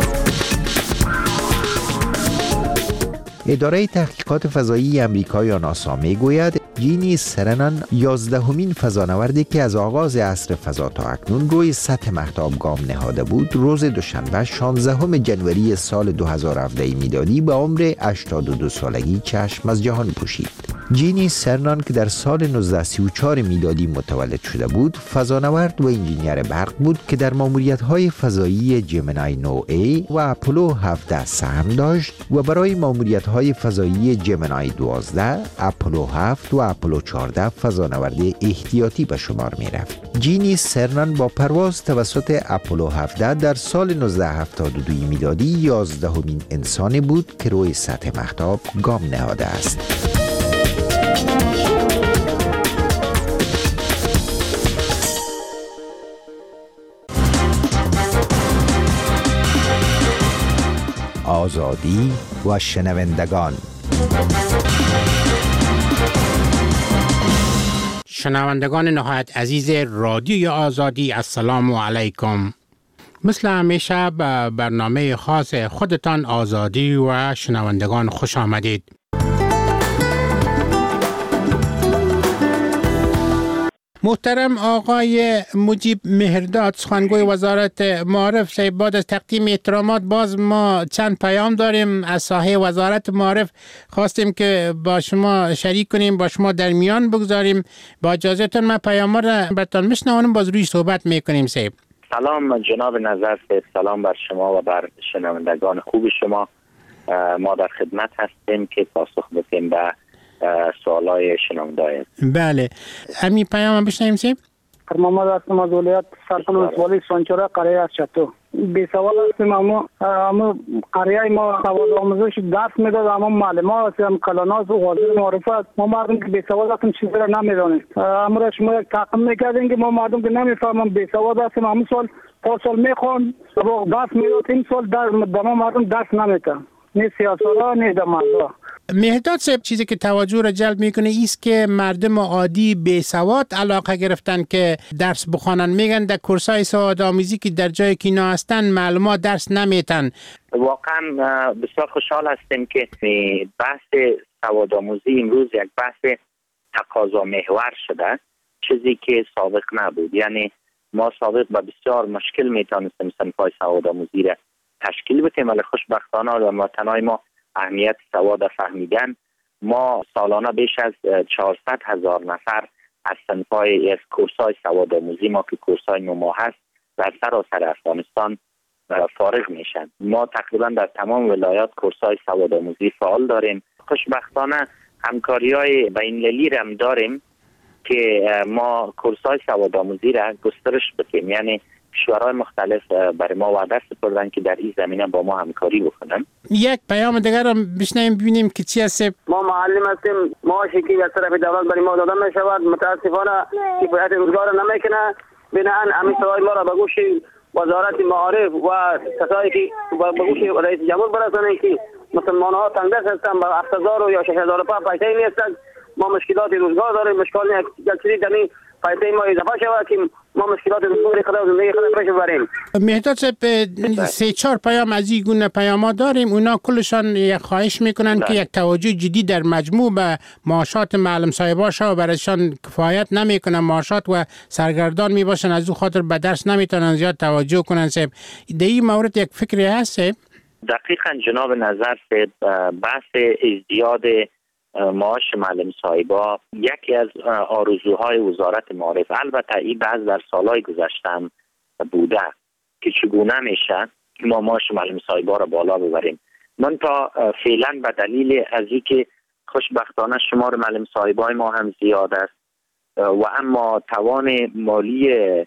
اداره تحقیقات فضایی امریکا یا ناسا میگوید جینی سرنان 11مین فضانوردی که از آغاز عصر فضا تا اکنون روی سطح مهتاب گام نهاده بود روز دوشنبه 16 جنوری سال 2017 میلادی به عمر 82 سالگی چشم از جهان پوشید. جینی سرنان که در سال 1934 میلادی متولد شده بود فضانورد و انجینیر برق بود که در ماموریت‌های فضایی جمینای 9A و اپولو 17 سهم داشت و برای ماموریت‌های فضایی جمینای 12، اپولو 7 و اپولو 14 فضانورد احتیاطی به شمار می‌رفت. جینی سرنان با پرواز توسط اپولو 17 در سال 1972 میلادی 11مین انسانی بود که روی سطح مهتاب گام نهاده است. آزادی و شنوندگان. شنوندگان نهایت عزیز رادیوی آزادی، السلام علیکم. مثل همیشه به برنامه خاص خودتان آزادی و شنوندگان خوش آمدید. محترم آقای مجیب مهرداد، سخنگوی وزارت معارف، صاحب بعد از تقدیم احترامات باز ما چند پیام داریم از ساحه وزارت معارف، خواستیم که با شما شریک کنیم، با شما در میان بگذاریم. با اجازهتون من پیام را براتون میشنوانم، باز روی صحبت میکنیم. صاحب سلام جناب نظر صاحب، سلام بر شما و بر شنوندگان خوب شما. ما در خدمت هستیم که پاسخ بدیم به سوالای شنونده. بله، همین پیام هم بشنویم. سیب محمد هستم از ولایت سرپل ولسوالی سانچورا قریه از چتو. بی سوال هستیم. اما قریه ما سواد آموزش درس میداد، اما معلمان هستیم کلاناس و حاضر معرفت ما مردم که بی سواد هستیم چیزی را نمیدانیم. اما شما یک تقم میکردیم که ما مردم که نمیفهمم بی سواد هستیم. همون سال پارسال میخوان درس میداد، این سال به ما مردم درس نمیدن، نه سیاسارا نه دمارا. مهرداد صاحب، چیزی که توجه را جلب میکنه ایست که مردم عادی بی سواد علاقه گرفتن که درس بخوانن. میگن در کورسای سواد آموزی که در جای که اینا هستن معلومات درس نمیتن. واقعا بسیار خوشحال هستیم که بحث سواد آموزی امروز یک بحث تقاضا محور شده، چیزی که سابق نبود. یعنی ما سابق با بسیار مشکل میتونستیم صنفای سواد آموزی را تشکیل بدیم، ولی خوشبختانه وطنای ما اهمیت سواد فهمیدن. ما سالانه بیش از 400,000 نفر از صنفای کورسای سواد آموزی ما که کورسای 9 ماه هست در سراسر افغانستان فارغ میشن. ما تقریبا در تمام ولایات کورسای سواد آموزی فعال داریم. خوشبختانه همکاری‌های بین‌المللی را هم داریم که ما کورسای سواد آموزی را گسترش بدیم. یعنی کشورهای مختلف برای ما وعده سپردن که در این زمینه با ما همکاری بکنن. یک پیام دیگر هم بشنویم ببینیم که چی هست. ما معلم هستیم، معاشی که از طرف دولت برای ما داده می شود متاسفانه کفایت روزگار نمیکنه. بناهن همین سوال ما را به گوش وزارت معارف و کسایی که به گوش رئیس جمهور برسانند که مسلمان ها تنگدست هستند، به 7,000 یا 6,000 پیسه نیستند. ما مشکلات روزگار داریم، مشکل یک چیزی در این پیسه ما اضافه شود که ما مشکلات روزمره خود و زندگی خود پیش ببریم. مهداد صاحب 3-4 پیام از این گونه پیام‌ها داریم. اونا کلشان یک خواهش میکنن که یک توجه جدی در مجموع به معاشات معلم صاحبا شود و برایشان کفایت نمیکنه معاشات و سرگردان میباشن از او خاطر به درس نمیتونن زیاد توجه کنن. صاحب در این مورد یک فکری هست؟ دقیقاً جناب نظر بحث ازدیاد معاش معلم صاحبا یکی از آرزوهای وزارت معارف، البته این بحث در سالهای گذشته بوده که چگونه میشه ما معاش معلم صاحبا را بالا ببریم. من تا فعلا به دلیل از اینکه خوشبختانه شمار معلم صاحبای ما هم زیاد است و اما توان مالی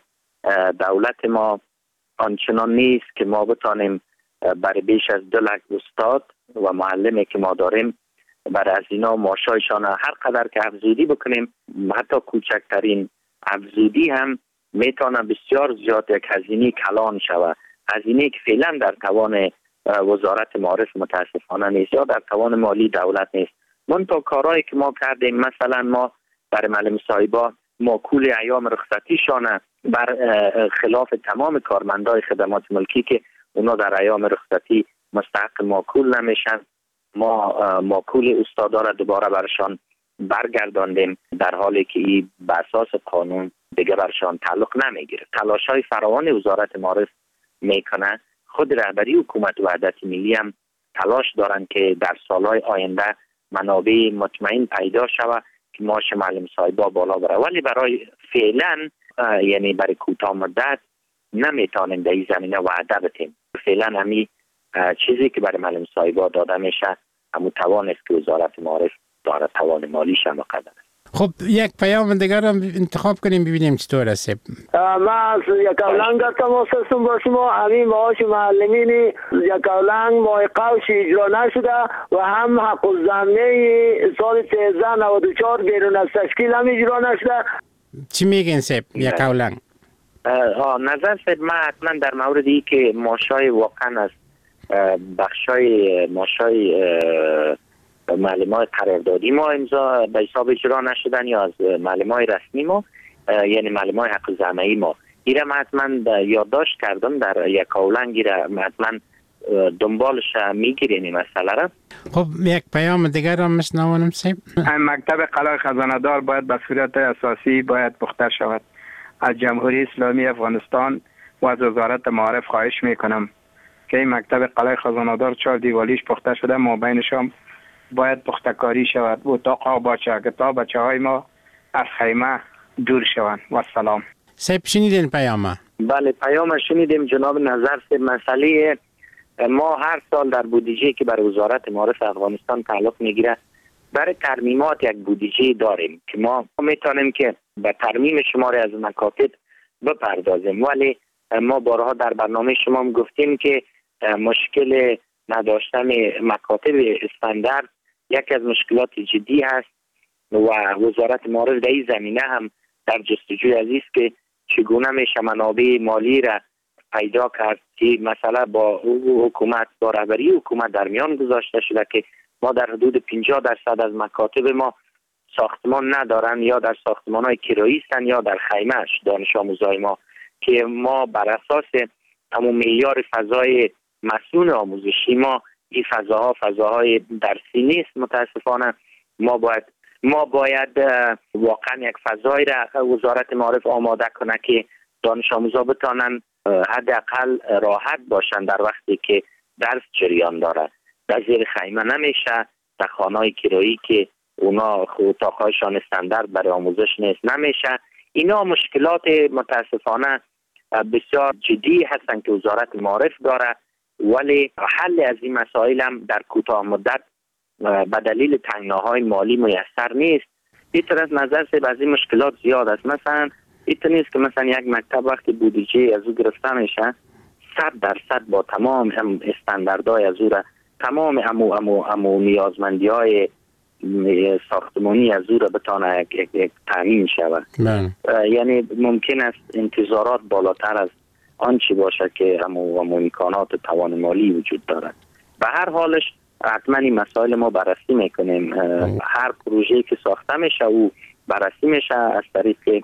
دولت ما آنچنان نیست که ما بتانیم برای بیش از 2 لک استاد و معلمی که ما داریم برای از اینا معاشایشان هر قدر که افزودی بکنیم، حتی کوچکترین افزودی هم میتونه بسیار زیاد یک هزینه کلان شود، هزینه که فعلا در توان وزارت معارف متاسفانه نیست یا در توان مالی دولت نیست. من تا کارهایی که ما کردیم، مثلا ما برای معلم صاحبا ماکول ایام رخصتیشان بر خلاف تمام کارمندای خدمات ملکی که اونا در ایام رخصتی مستحق ماکول نمیشن، ما ماکول استادا را دوباره برشان برگرداندیم، در حالی که این به اساس قانون دیگه برشان تعلق نمیگیره. تلاش‌های فراوان وزارت معارف میکنه. خود رهبری حکومت وحدت ملی هم تلاش دارن که در سالهای آینده منابع مطمئن پیدا شود که معاش معلم صاحبا بالا بره، ولی برای فعلا یعنی برای کوتاه مدت نمیتونیم در این زمینه وعده بدیم. فعلا همین چیزی که برای معلم صاحبا داده میشه همون توان است که وزارت معارف داره، توان مالیش هم مقدر است. خب یک پیام دیگر هم انتخاب کنیم ببینیم چطور است. من از یکاولنگ هستم با شما. همین معاش معلمین یکاولنگ ماه قوش اجرا نشده و هم حق الزمنه سال 1394 بیرون از تشکیل هم اجرا نشده. چی میگین صاحب یکاولنگ؟ نظر صاحب من حتما در موردی که معاشای واقعا از بخشای معاشای معلمای قراردادی ما امضا به حساب اجرا نشدن یا از معلمای رسمی ما یعنی معلمای حق زمینی ما، ایرم حتما یادداشت کردم در یکاولنگ، حتما دنبالش میگیرین این مسئله را. خب یک پیام دیگر هم مشنوانم صاحب. مکتب قلعه خزانه‌دار باید به صورت اساسی باید پخته شود. از جمهوری اسلامی افغانستان و از وزارت معارف خواهش میکنم که این مکتب قلعه خزانه‌دار 4 دیوالیش پخته شده، ما بینشان باید پختکاری شود. اتاق‌ها باشه که تا بچه‌های ما از خیمه دور شوند. و سلام. صاحب شنیدین پیامه؟ بله پیام شنیدیم جناب نظر. مسئله ما هر سال در بودجه که برای وزارت معارف افغانستان تعلق میگیره برای ترمیمات یک بودجه داریم که ما میتونیم که به ترمیم شماری از مکاتب بپردازیم، ولی ما بارها در برنامه شما هم گفتیم که مشکل نداشتن مکاتب استاندارد یکی از مشکلات جدی هست و وزارت معارف در این زمینه هم در جستجوی از است که چگونه میشه منابع مالی را پیدا کرد که مثلا با حکومت با رهبری حکومت در میان گذاشته شده که ما در حدود 50% از مکاتب ما ساختمان ندارن یا در ساختمان‌های کرایی هستند یا در خیمه‌اش دانش آموزای ما، که ما بر اساس همون معیار فضای مسئول آموزشی ما این فضاهای درسی نیست. متاسفانه ما باید واقعا یک فضایی را وزارت معارف آماده کنه که دانش آموزا بتانن حداقل راحت باشن در وقتی که درس جریان داره. در زیر خیمه نمیشه، در خانه‌های کرایی که اونا اتاق‌هایشان استاندارد برای آموزش نیست نمیشه. اینا مشکلات متاسفانه بسیار جدی هستن که وزارت معارف داره، ولی حل از این مسائل هم در کوتاه مدت به دلیل تنگناهای مالی میسر نیست. این طرف نظر سے بعضی مشکلات زیاد است. مثلا این نیست که مثلا یک مکتب وقتی بودجه از او گرفته میشه 100% با تمام استانداردهای از او را، تمام امو نیازمندی‌های ساختمانی از او را بتانه یک تامین شود. یعنی ممکن است انتظارات بالاتر از آنچه باشه که امو امکانات و توان مالی وجود دارد. به هر حالش حتما این مسائل ما بررسی میکنیم. هر پروژه‌ای که ساخته میشه او بررسی میشه از طریق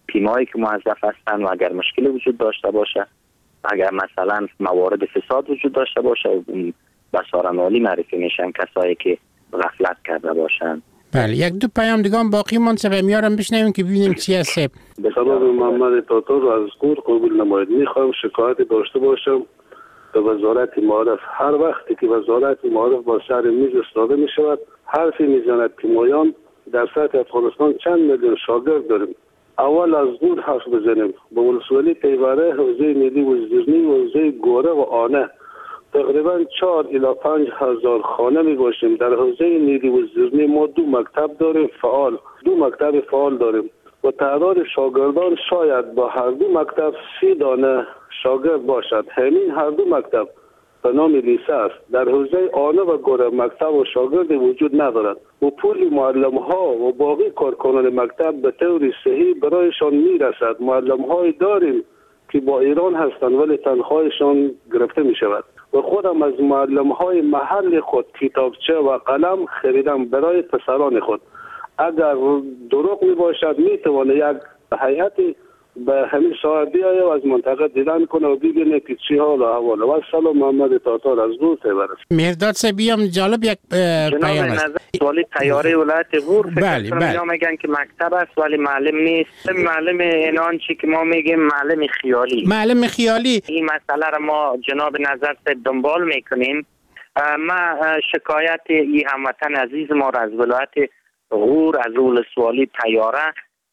تیمایی که موظف هستند و اگر مشکلی وجود داشته باشه، اگر مثلا موارد فساد وجود داشته باشه، به سارنوالی معرفی میشن کسایی که غفلت کرده باشند. بله، یک دو پیام دیگه هم باقی ماند، سبب میارم بشنویم که ببینیم چی هست. به سبب محمد تاتار رو از گور قبول نماید. میخوام شکایت داشته باشم به وزارت معارف. هر وقتی که وزارت معارف با سر میز استاده می شود، حرفی میزند که مایان در سطح افغانستان چند میلیون شاگرد داریم. اول از گور حرف بزنیم. به ولسوالی تیوره، حوزه ملی وزیرنی، حوزه گوره و آنه تقریبا 4 الی 5 هزار خانه می باشیم. در حوزه ملی وزیرنی ما 2 مکتب داریم فعال، 2 مکتب فعال داریم و تعداد شاگردان شاید با هر 2 مکتب 30 دانه شاگرد باشد. همین هر 2 مکتب به نام لیسه است. در حوزه آنه و گوره مکتب و شاگرد وجود ندارد و پول معلم ها و باقی کارکنان مکتب به طور صحیح برایشان می رسد. معلم های داریم که با ایران هستند ولی تنخواهشان گرفته می شود و خودم از معلم های محل خود کتابچه و قلم خریدم برای پسران خود. اگر دروغ می باشد می توانه یک هیئتی به همین ساعت بیایه و از منطقه دیدن کنه و ببینه که چی حال و احواله. و سلام محمد تاتار از گور تیوره. مهرداد سبیام جالب یک پیام است. سوالی تیاره ولایت غور بله بله. میگن که مکتب است ولی معلم نیست. معلم اینان چی که ما میگیم معلم خیالی. معلم خیالی. این مسئله را ما جناب نظر دنبال میکنیم. ما شکایت ای هموطن عزیز ما را از ولایت غور از ولسوالی تیاره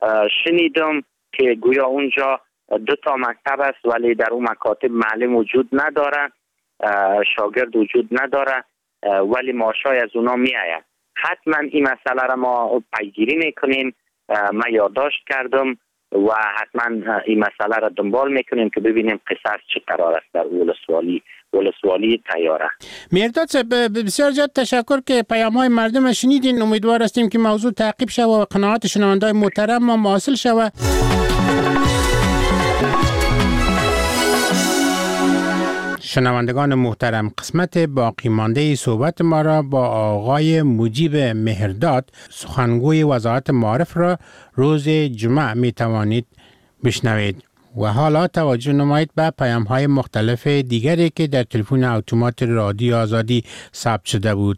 شنیدم که گویا اونجا 2 تا مکتب است ولی در اون مکاتب معلم وجود نداره، شاگرد وجود نداره ولی معاشای از اونا می آید. حتما این مسئله را ما پیگیری میکنیم. ما یادداشت کردم و حتما این مسئله را دنبال میکنیم که ببینیم قصه چه قرار است در ولسوالی تیاره. مهرداد بسیار زیاد تشکر که پیام های مردم شنیدین. امیدوار هستیم که موضوع تعقیب شود و قناعت شنونده‌های محترم ما حاصل شود. شنوندگان محترم، قسمت باقی مانده صحبت ما را با آقای مجیب مهرداد، سخنگوی وزارت معارف را روز جمعه می توانید بشنوید. و حالا توجه نمایید به پیام های مختلف دیگری که در تلفن اتومات رادیو آزادی ثبت شده بود.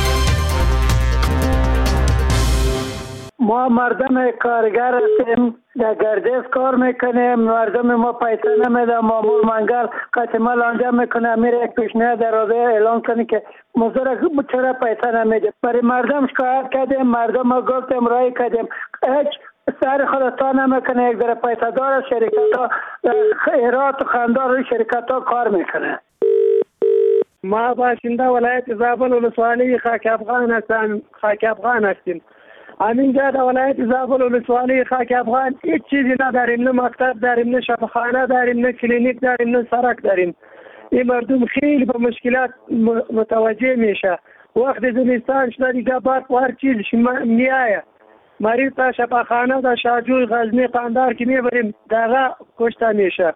ما مردم کارگر هستیم، در گردش کار میکنیم. مردم ما پیسه نمیده، مامور منگل قسمال آنجا میکنه، میره یک پیشنهاد در رادیو اعلان کنه که مزدور چرا پیسه نمیده. برای مردم شکایت کردیم، مردم ما گفتیم رای کردیم، هیچ سر خودتا نمیکنه. یک در پیسه دار شرکت ها خیرات و خندار روی شرکت ها کار میکنه. ما باشنده ولایت زابل ولسوالی خاک افغان هستیم. همینجا در ولایت زابل ولسوالی خاک افغان هیچ چیزی نداریم، نه مکتب داریم، نه شفاخانه داریم، نه کلینیک داریم، نه سرک داریم. این مردم خیلی به مشکلات متوجه میشه. وقت زمستان شده دیگه برق و هر چیزش میآید. مریض تا شفاخانه در شاجوی غزنی قندار که میبریم دقیقه کشته میشه.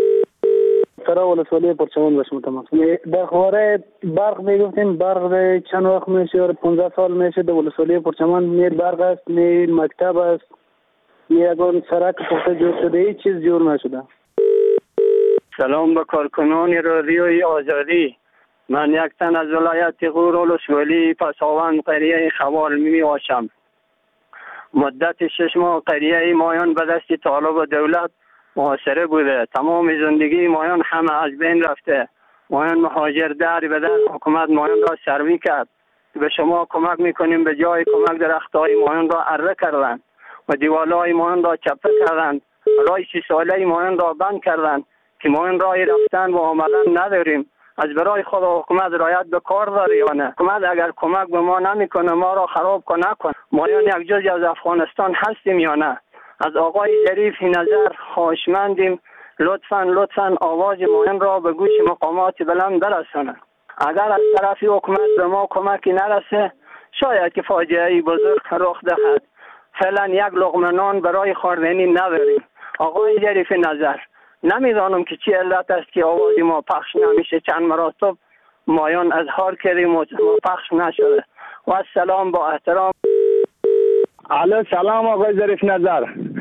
سرا ولسوالی پرچمان باشم تمام. در خواره برق میگفتیم، برق چند وقت میشه، 15 سال میشه در ولسوالی پرچمان نه برق است نه مکتب است، یگان سرک پخته جور شده، هیچ چیز جور نشده. سلام به کارکنان رادیوی آزادی. من یک تن از ولایت غور ولسوالی پساوند قریه خوال می باشم. مدت 6 ماه قریه مایان به دست طالب دولت محاصره بوده. تمام زندگی مایان همه از بین رفته. مایان مهاجر داری به در حکومت مایان را سروی کرد. به شما کمک میکنیم، به جای کمک درختای مایان را اره کردند و دیوالای مایان را چپه کردند. رای 30 ساله مایان را بند کردند که مایان رای رفتن و آمدن نداریم. از برای خود حکومت رایت به کار داره یا نه؟ حکومت اگر کمک به ما نمیکنه، ما را خراب کنه نکن. مایان یک جزی از افغانستان هستیم یا نه؟ از آقای ظریف نظر خواهشمندیم لطفاً آواز مایان را به گوش مقامات بلند برسانه. اگر از طرفی حکومت به ما کمکی نرسه، شاید که فاجعه بزرگ رخ دهد. فعلا یک لقمه نان برای خوردنی نداریم. آقای ظریف نظر، نمیدانم که چی علت است که آوازی ما پخش نمیشه. چند مراتب مایان اظهار کردیم و پخش نشده. و سلام با احترام. علیه سلام آقای ظریف نظر.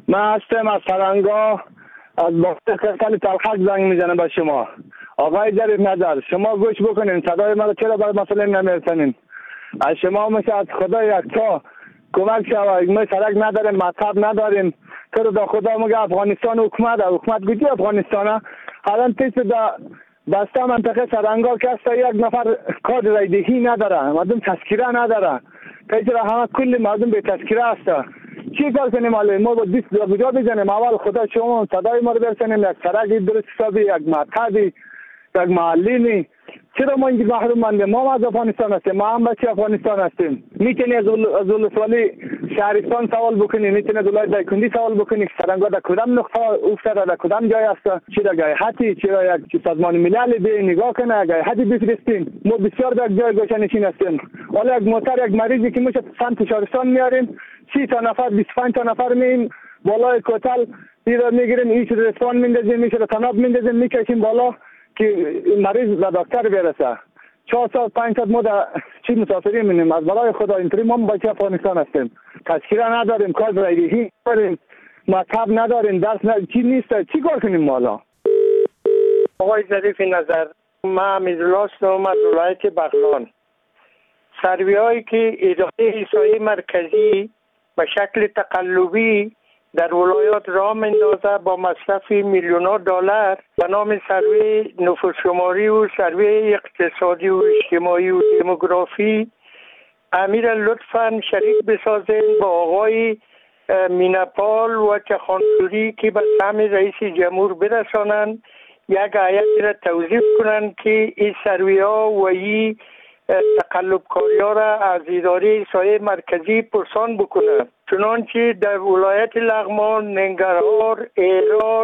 من هستم از سرنگا، از باختر تلخک زنگ میزنم به شما. آقای جریب نظر، شما گوش بکنین صدای ما چرا برای مسئله نمیرسنین؟ از شما میشه از خدا یکتا کمک شود. ما سرک نداریم، مطب نداریم. تو دا خدا مگه افغانستان حکومت گویی افغانستان الان تیست دا بسته منطقه سرنگا که است یک نفر کارت رایدهی نداره، مردم تذکره نداره. پیچره همه کل مردم به تذکره است. چی کار کنیم حالا؟ ما با دیست کجا بزنیم؟ اول خدا شما صدای ما رو برسنیم، یک سرک درست حسابی، یک مطبی، یک معلمی. چرا ما اینجا محروم ماندیم؟ ما از افغانستان هستیم، ما هم بچه افغانستان هستیم. میتونی از ولسوالی شهرستان سوال بکنی، میتونی از ولایت دایکنډي سوال بکنی که سرنگا در کدام نقطه افتاده، در کدام جای است، چرا گای حتی چرا یک سازمان ملل به نگاه کنه، گای حتی بفرستیم. ما بسیار در جای گوشه‌نشین هستیم. حالا یک موتر یک مریضی که میشه سمت شهرستان میاریم، 30 تا نفر 25 تا نفر مییم بالای کوتل میرا میگیریم، هیچ رسپان میندازیم، میشه تناب میندازیم، میکشیم بالا که مریض به دکتر برسه. 4 ساعت 5 ساعت ما در چی مسافری می‌نیم؟ از بالای خدا اینطوری ما بچه افغانستان هستیم. تذکره نداریم، کار رایدهی نداریم، مطب نداریم، درس چی نیست. چی کار کنیم ما حالا؟ آقای ظریف نظر، من امیرالله هستم از ولایت بغلان. سروی هایی که اداره احصایی مرکزی به شکل تقلبی در ولایات راه میندازه با مصرف میلیون‌ها دلار به نام سروی نفوس شماری و سروی اقتصادی و اجتماعی و دموگرافی، امیر لطفاً شریک بسازین با آقای مینپال و چخانسوری که به سهم رئیس جمهور برسانند، یک هیئتی را توظیف کنند که این سروی ها و این تقلبکاری ها را از اداره احصایی مرکزی پرسان بکنه. چنانچه در ولایت لغمان، ننگرهار، هرات،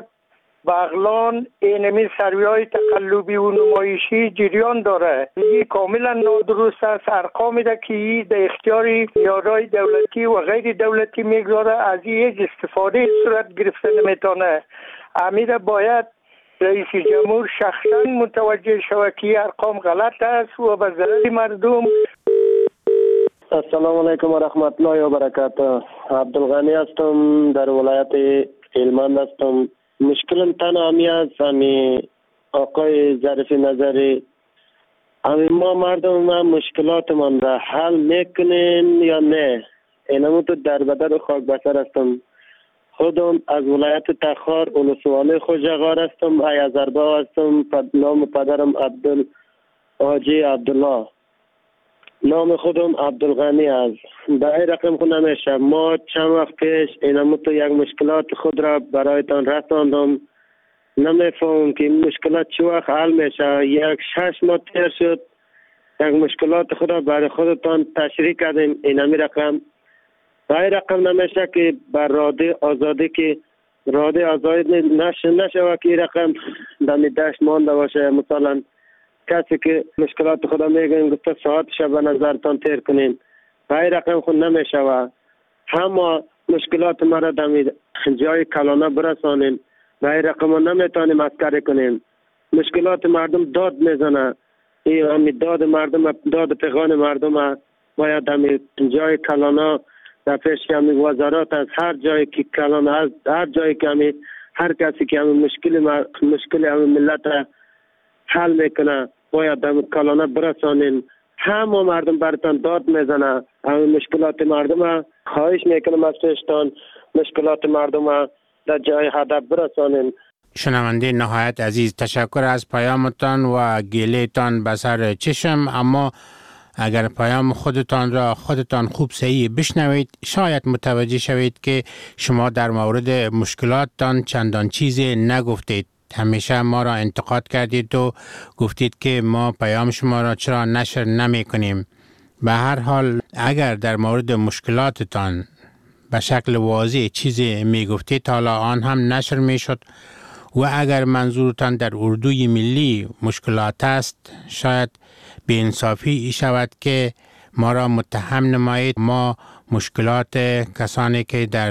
بغلان اینمی سروی های تقلبی و نمایشی جریان داره. این کاملا نادرست است. ارقامی را که در اختیار نیروهای دولتی و غیر دولتی میگذاره از این هیچ استفاده صورت گرفته نمیتونه. امیر باید رئیس جمهور شخصا متوجه شود که ارقام غلط است و به ضرر مردم. السلام علیکم و رحمت الله و برکاته. عبدالغنی هستم، در ولایت هلمند هستم. مشکل تنها همی است، همی آقای ظریف نظری، همی ما مردم مشکلاتمان را حل میکنین یا نه؟ اینمو تو در بدر خاک بسر هستم. خودم از ولایت تخار ولسوالی خوجغار هستم، ایازربا هستم. نام پدرم حاجی عبدالله، نام خودم عبدالغنی است. به این رقم خود نمیشه. ما چند وقت پیش اینمو تو یک مشکلات خود را برایتان رساندم. نمیفهم که این مشکلات چه وقت حل میشه. 6 ماه تیر شد یک مشکلات خود را برای خودتان تشریح کردیم. اینمی رقم به این رقم نمیشه که بر راده آزادی که راده آزادی نشوه که این رقم دمی دشت مانده باشه. مثلا کسی که مشکلات خدا میگن گفته ساعتش به نظرتان تیر کنین، به این رقم خود نمیشوه. همه مشکلات ما را دمی جای کلانه برسانین، به این رقم ما نمیتونیم مسکری کنیم. مشکلات مردم داد میزنه، این همی داد مردم، داد پیغان مردم باید دمی جای کلانه در پیش که همی وزارات از هر جایی که کلانه از هر جایی که همی هر کسی که همی مشکل همی ملت حل میکنه باید در کلانه برسانین. همه مردم برتان داد میزنه. همه مشکلات مردم خواهش میکنم از پیشتان مشکلات مردم در جای هدف برسانین. شنونده نهایت عزیز، تشکر از پیامتان و گیلهتان به سر چشم، اما اگر پیام خودتان خوب صحیح بشنوید شاید متوجه شوید که شما در مورد مشکلاتتان چندان چیزی نگفتید. همیشه ما را انتقاد کردید و گفتید که ما پیام شما را چرا نشر نمی کنیم. به هر حال اگر در مورد مشکلاتتان به شکل واضح چیزی می گفتید حالا آن هم نشر می شد و اگر منظورتان در اردوی ملی مشکلات است شاید به انصافی شود که ما را متهم نمایید. ما مشکلات کسانی که در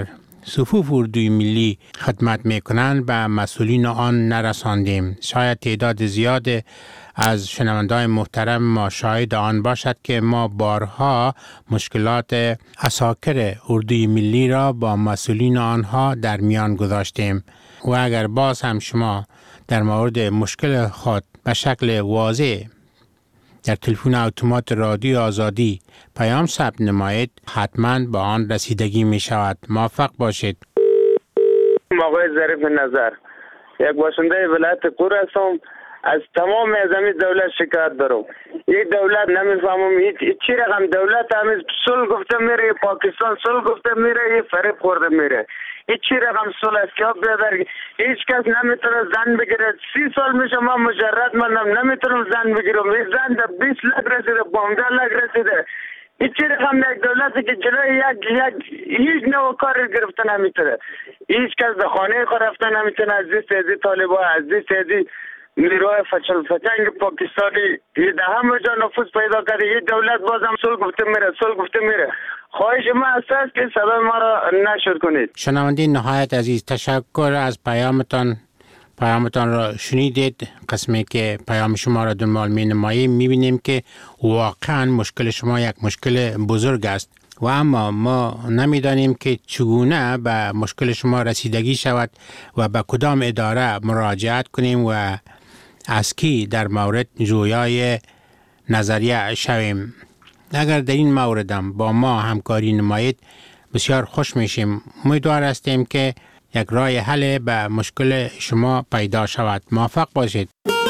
صفوف اردوی ملی خدمت میکنند به مسئولین آن نرساندیم. شاید تعداد زیاد از شنوندگان محترم ما شاهد آن باشد که ما بارها مشکلات عساکر اردوی ملی را با مسئولین آنها در میان گذاشتیم و اگر باز هم شما در مورد مشکل خود به شکل واضح در تلفن اتومات رادیو آزادی پیام ثبت نمایید، حتما به آن رسیدگی می شود. موفق باشید. آقای ظریف نظر، یک باشنده ولایت قور هستم. از تمام زمین دولت شکایت دارم. یک دولت نمیفهمم چی رقم دولت همیز صلح گفته میره، پاکستان صلح گفته میره، یه فریب خورده میره. این چی رقم صلح است که بیادر هیچ کس نمیتونه زن بگیره. 30 سال میشه من مجرد منم نمیتونم زن بگیرم. این زن در 20 لک رسیده، 15 لک رسیده. این چی رقم یک دولتی که جلوی یک هیچ نوع کار گرفته نمیتونه. هیچ کس به خانه خود رفته نمیتونه. از این سیدی طالبا، از این سیدی نیروهای فتنگ پاکستانی در همه جا نفوذ پیدا کرده. یه دولت بازم صلح گفته میره. خواهش من است که صدای ما را نشر کنید. شنونده نهایت عزیز، تشکر از پیامتان را شنیدید. قسمی که پیام شما را دنبال می نماییم می بینیم که واقعا مشکل شما یک مشکل بزرگ است و اما ما نمیدانیم که چگونه به مشکل شما رسیدگی شود و به کدام اداره مراجعت کنیم و از کی در مورد جویای نظریه شویم. اگر در این موردم با ما همکاری نمایید بسیار خوش میشیم. امیدوار هستیم که یک راه حل به مشکل شما پیدا شود. موفق باشید.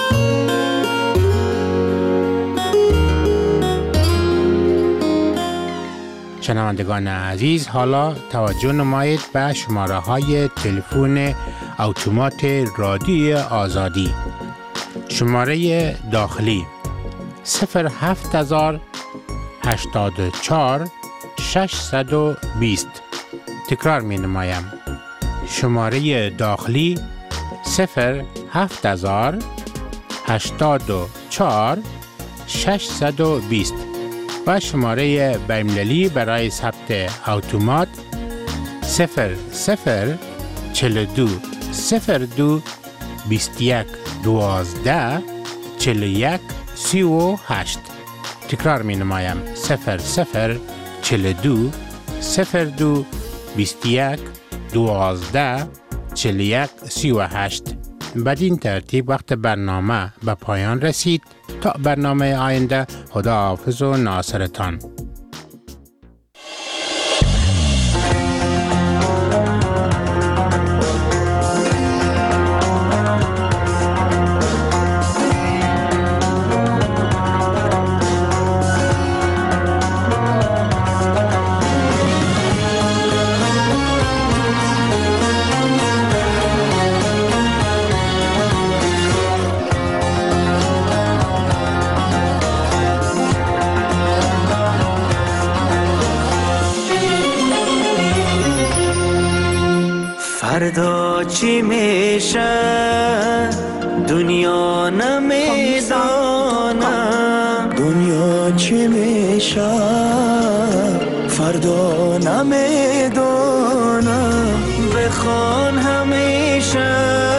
شنوندگان عزیز، حالا توجه نمایید به شماره های تلفن اتومات رادیو آزادی. شماره داخلی 07084 620. تکرار می نمایم. شماره داخلی 07084 620 و شماره بین‌المللی برای ثبت اتومات 0042 02 21 12 41 38. تکرار می نمایم. 0042 02 21 12 41 38. بدین ترتیب وقت برنامه به پایان رسید. تا برنامه آینده، خداحافظ و ناصرتان. فردا چی میشه دنیا نمیدانم، دنیا چی میشه فردا نمیدانم. بخوان همیشه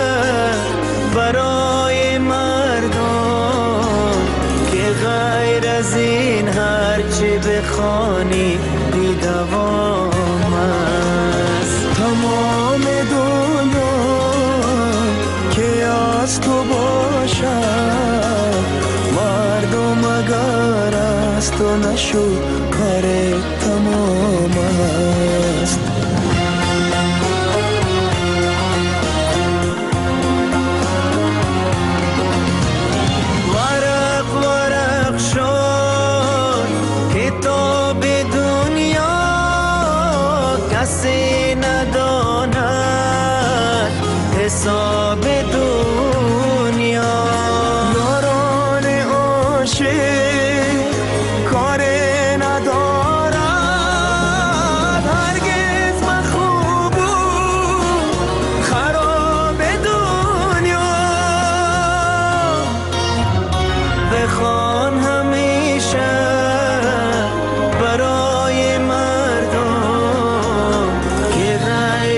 برای مردم که غیر از این هرچی بخوانی بی دوام است. تمام دنیا که از تو باشد، مردم اگر از تو نشد کار تمام است. ورق ورق شد کتاب دنیا، کسی نداند حساب دنیا. یاران عاشق کار ندارد، هرگز مخوب و خراب دنیا. بخوان همیشه برای مردم که غیر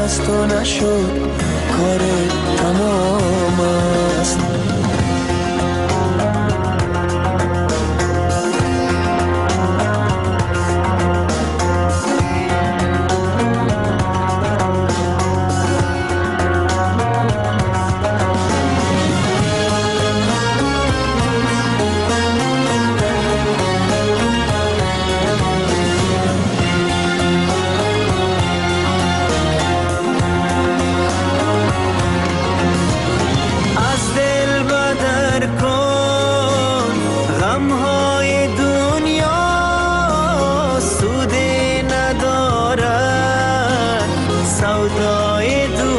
از تو نشد کار تمام است. سودای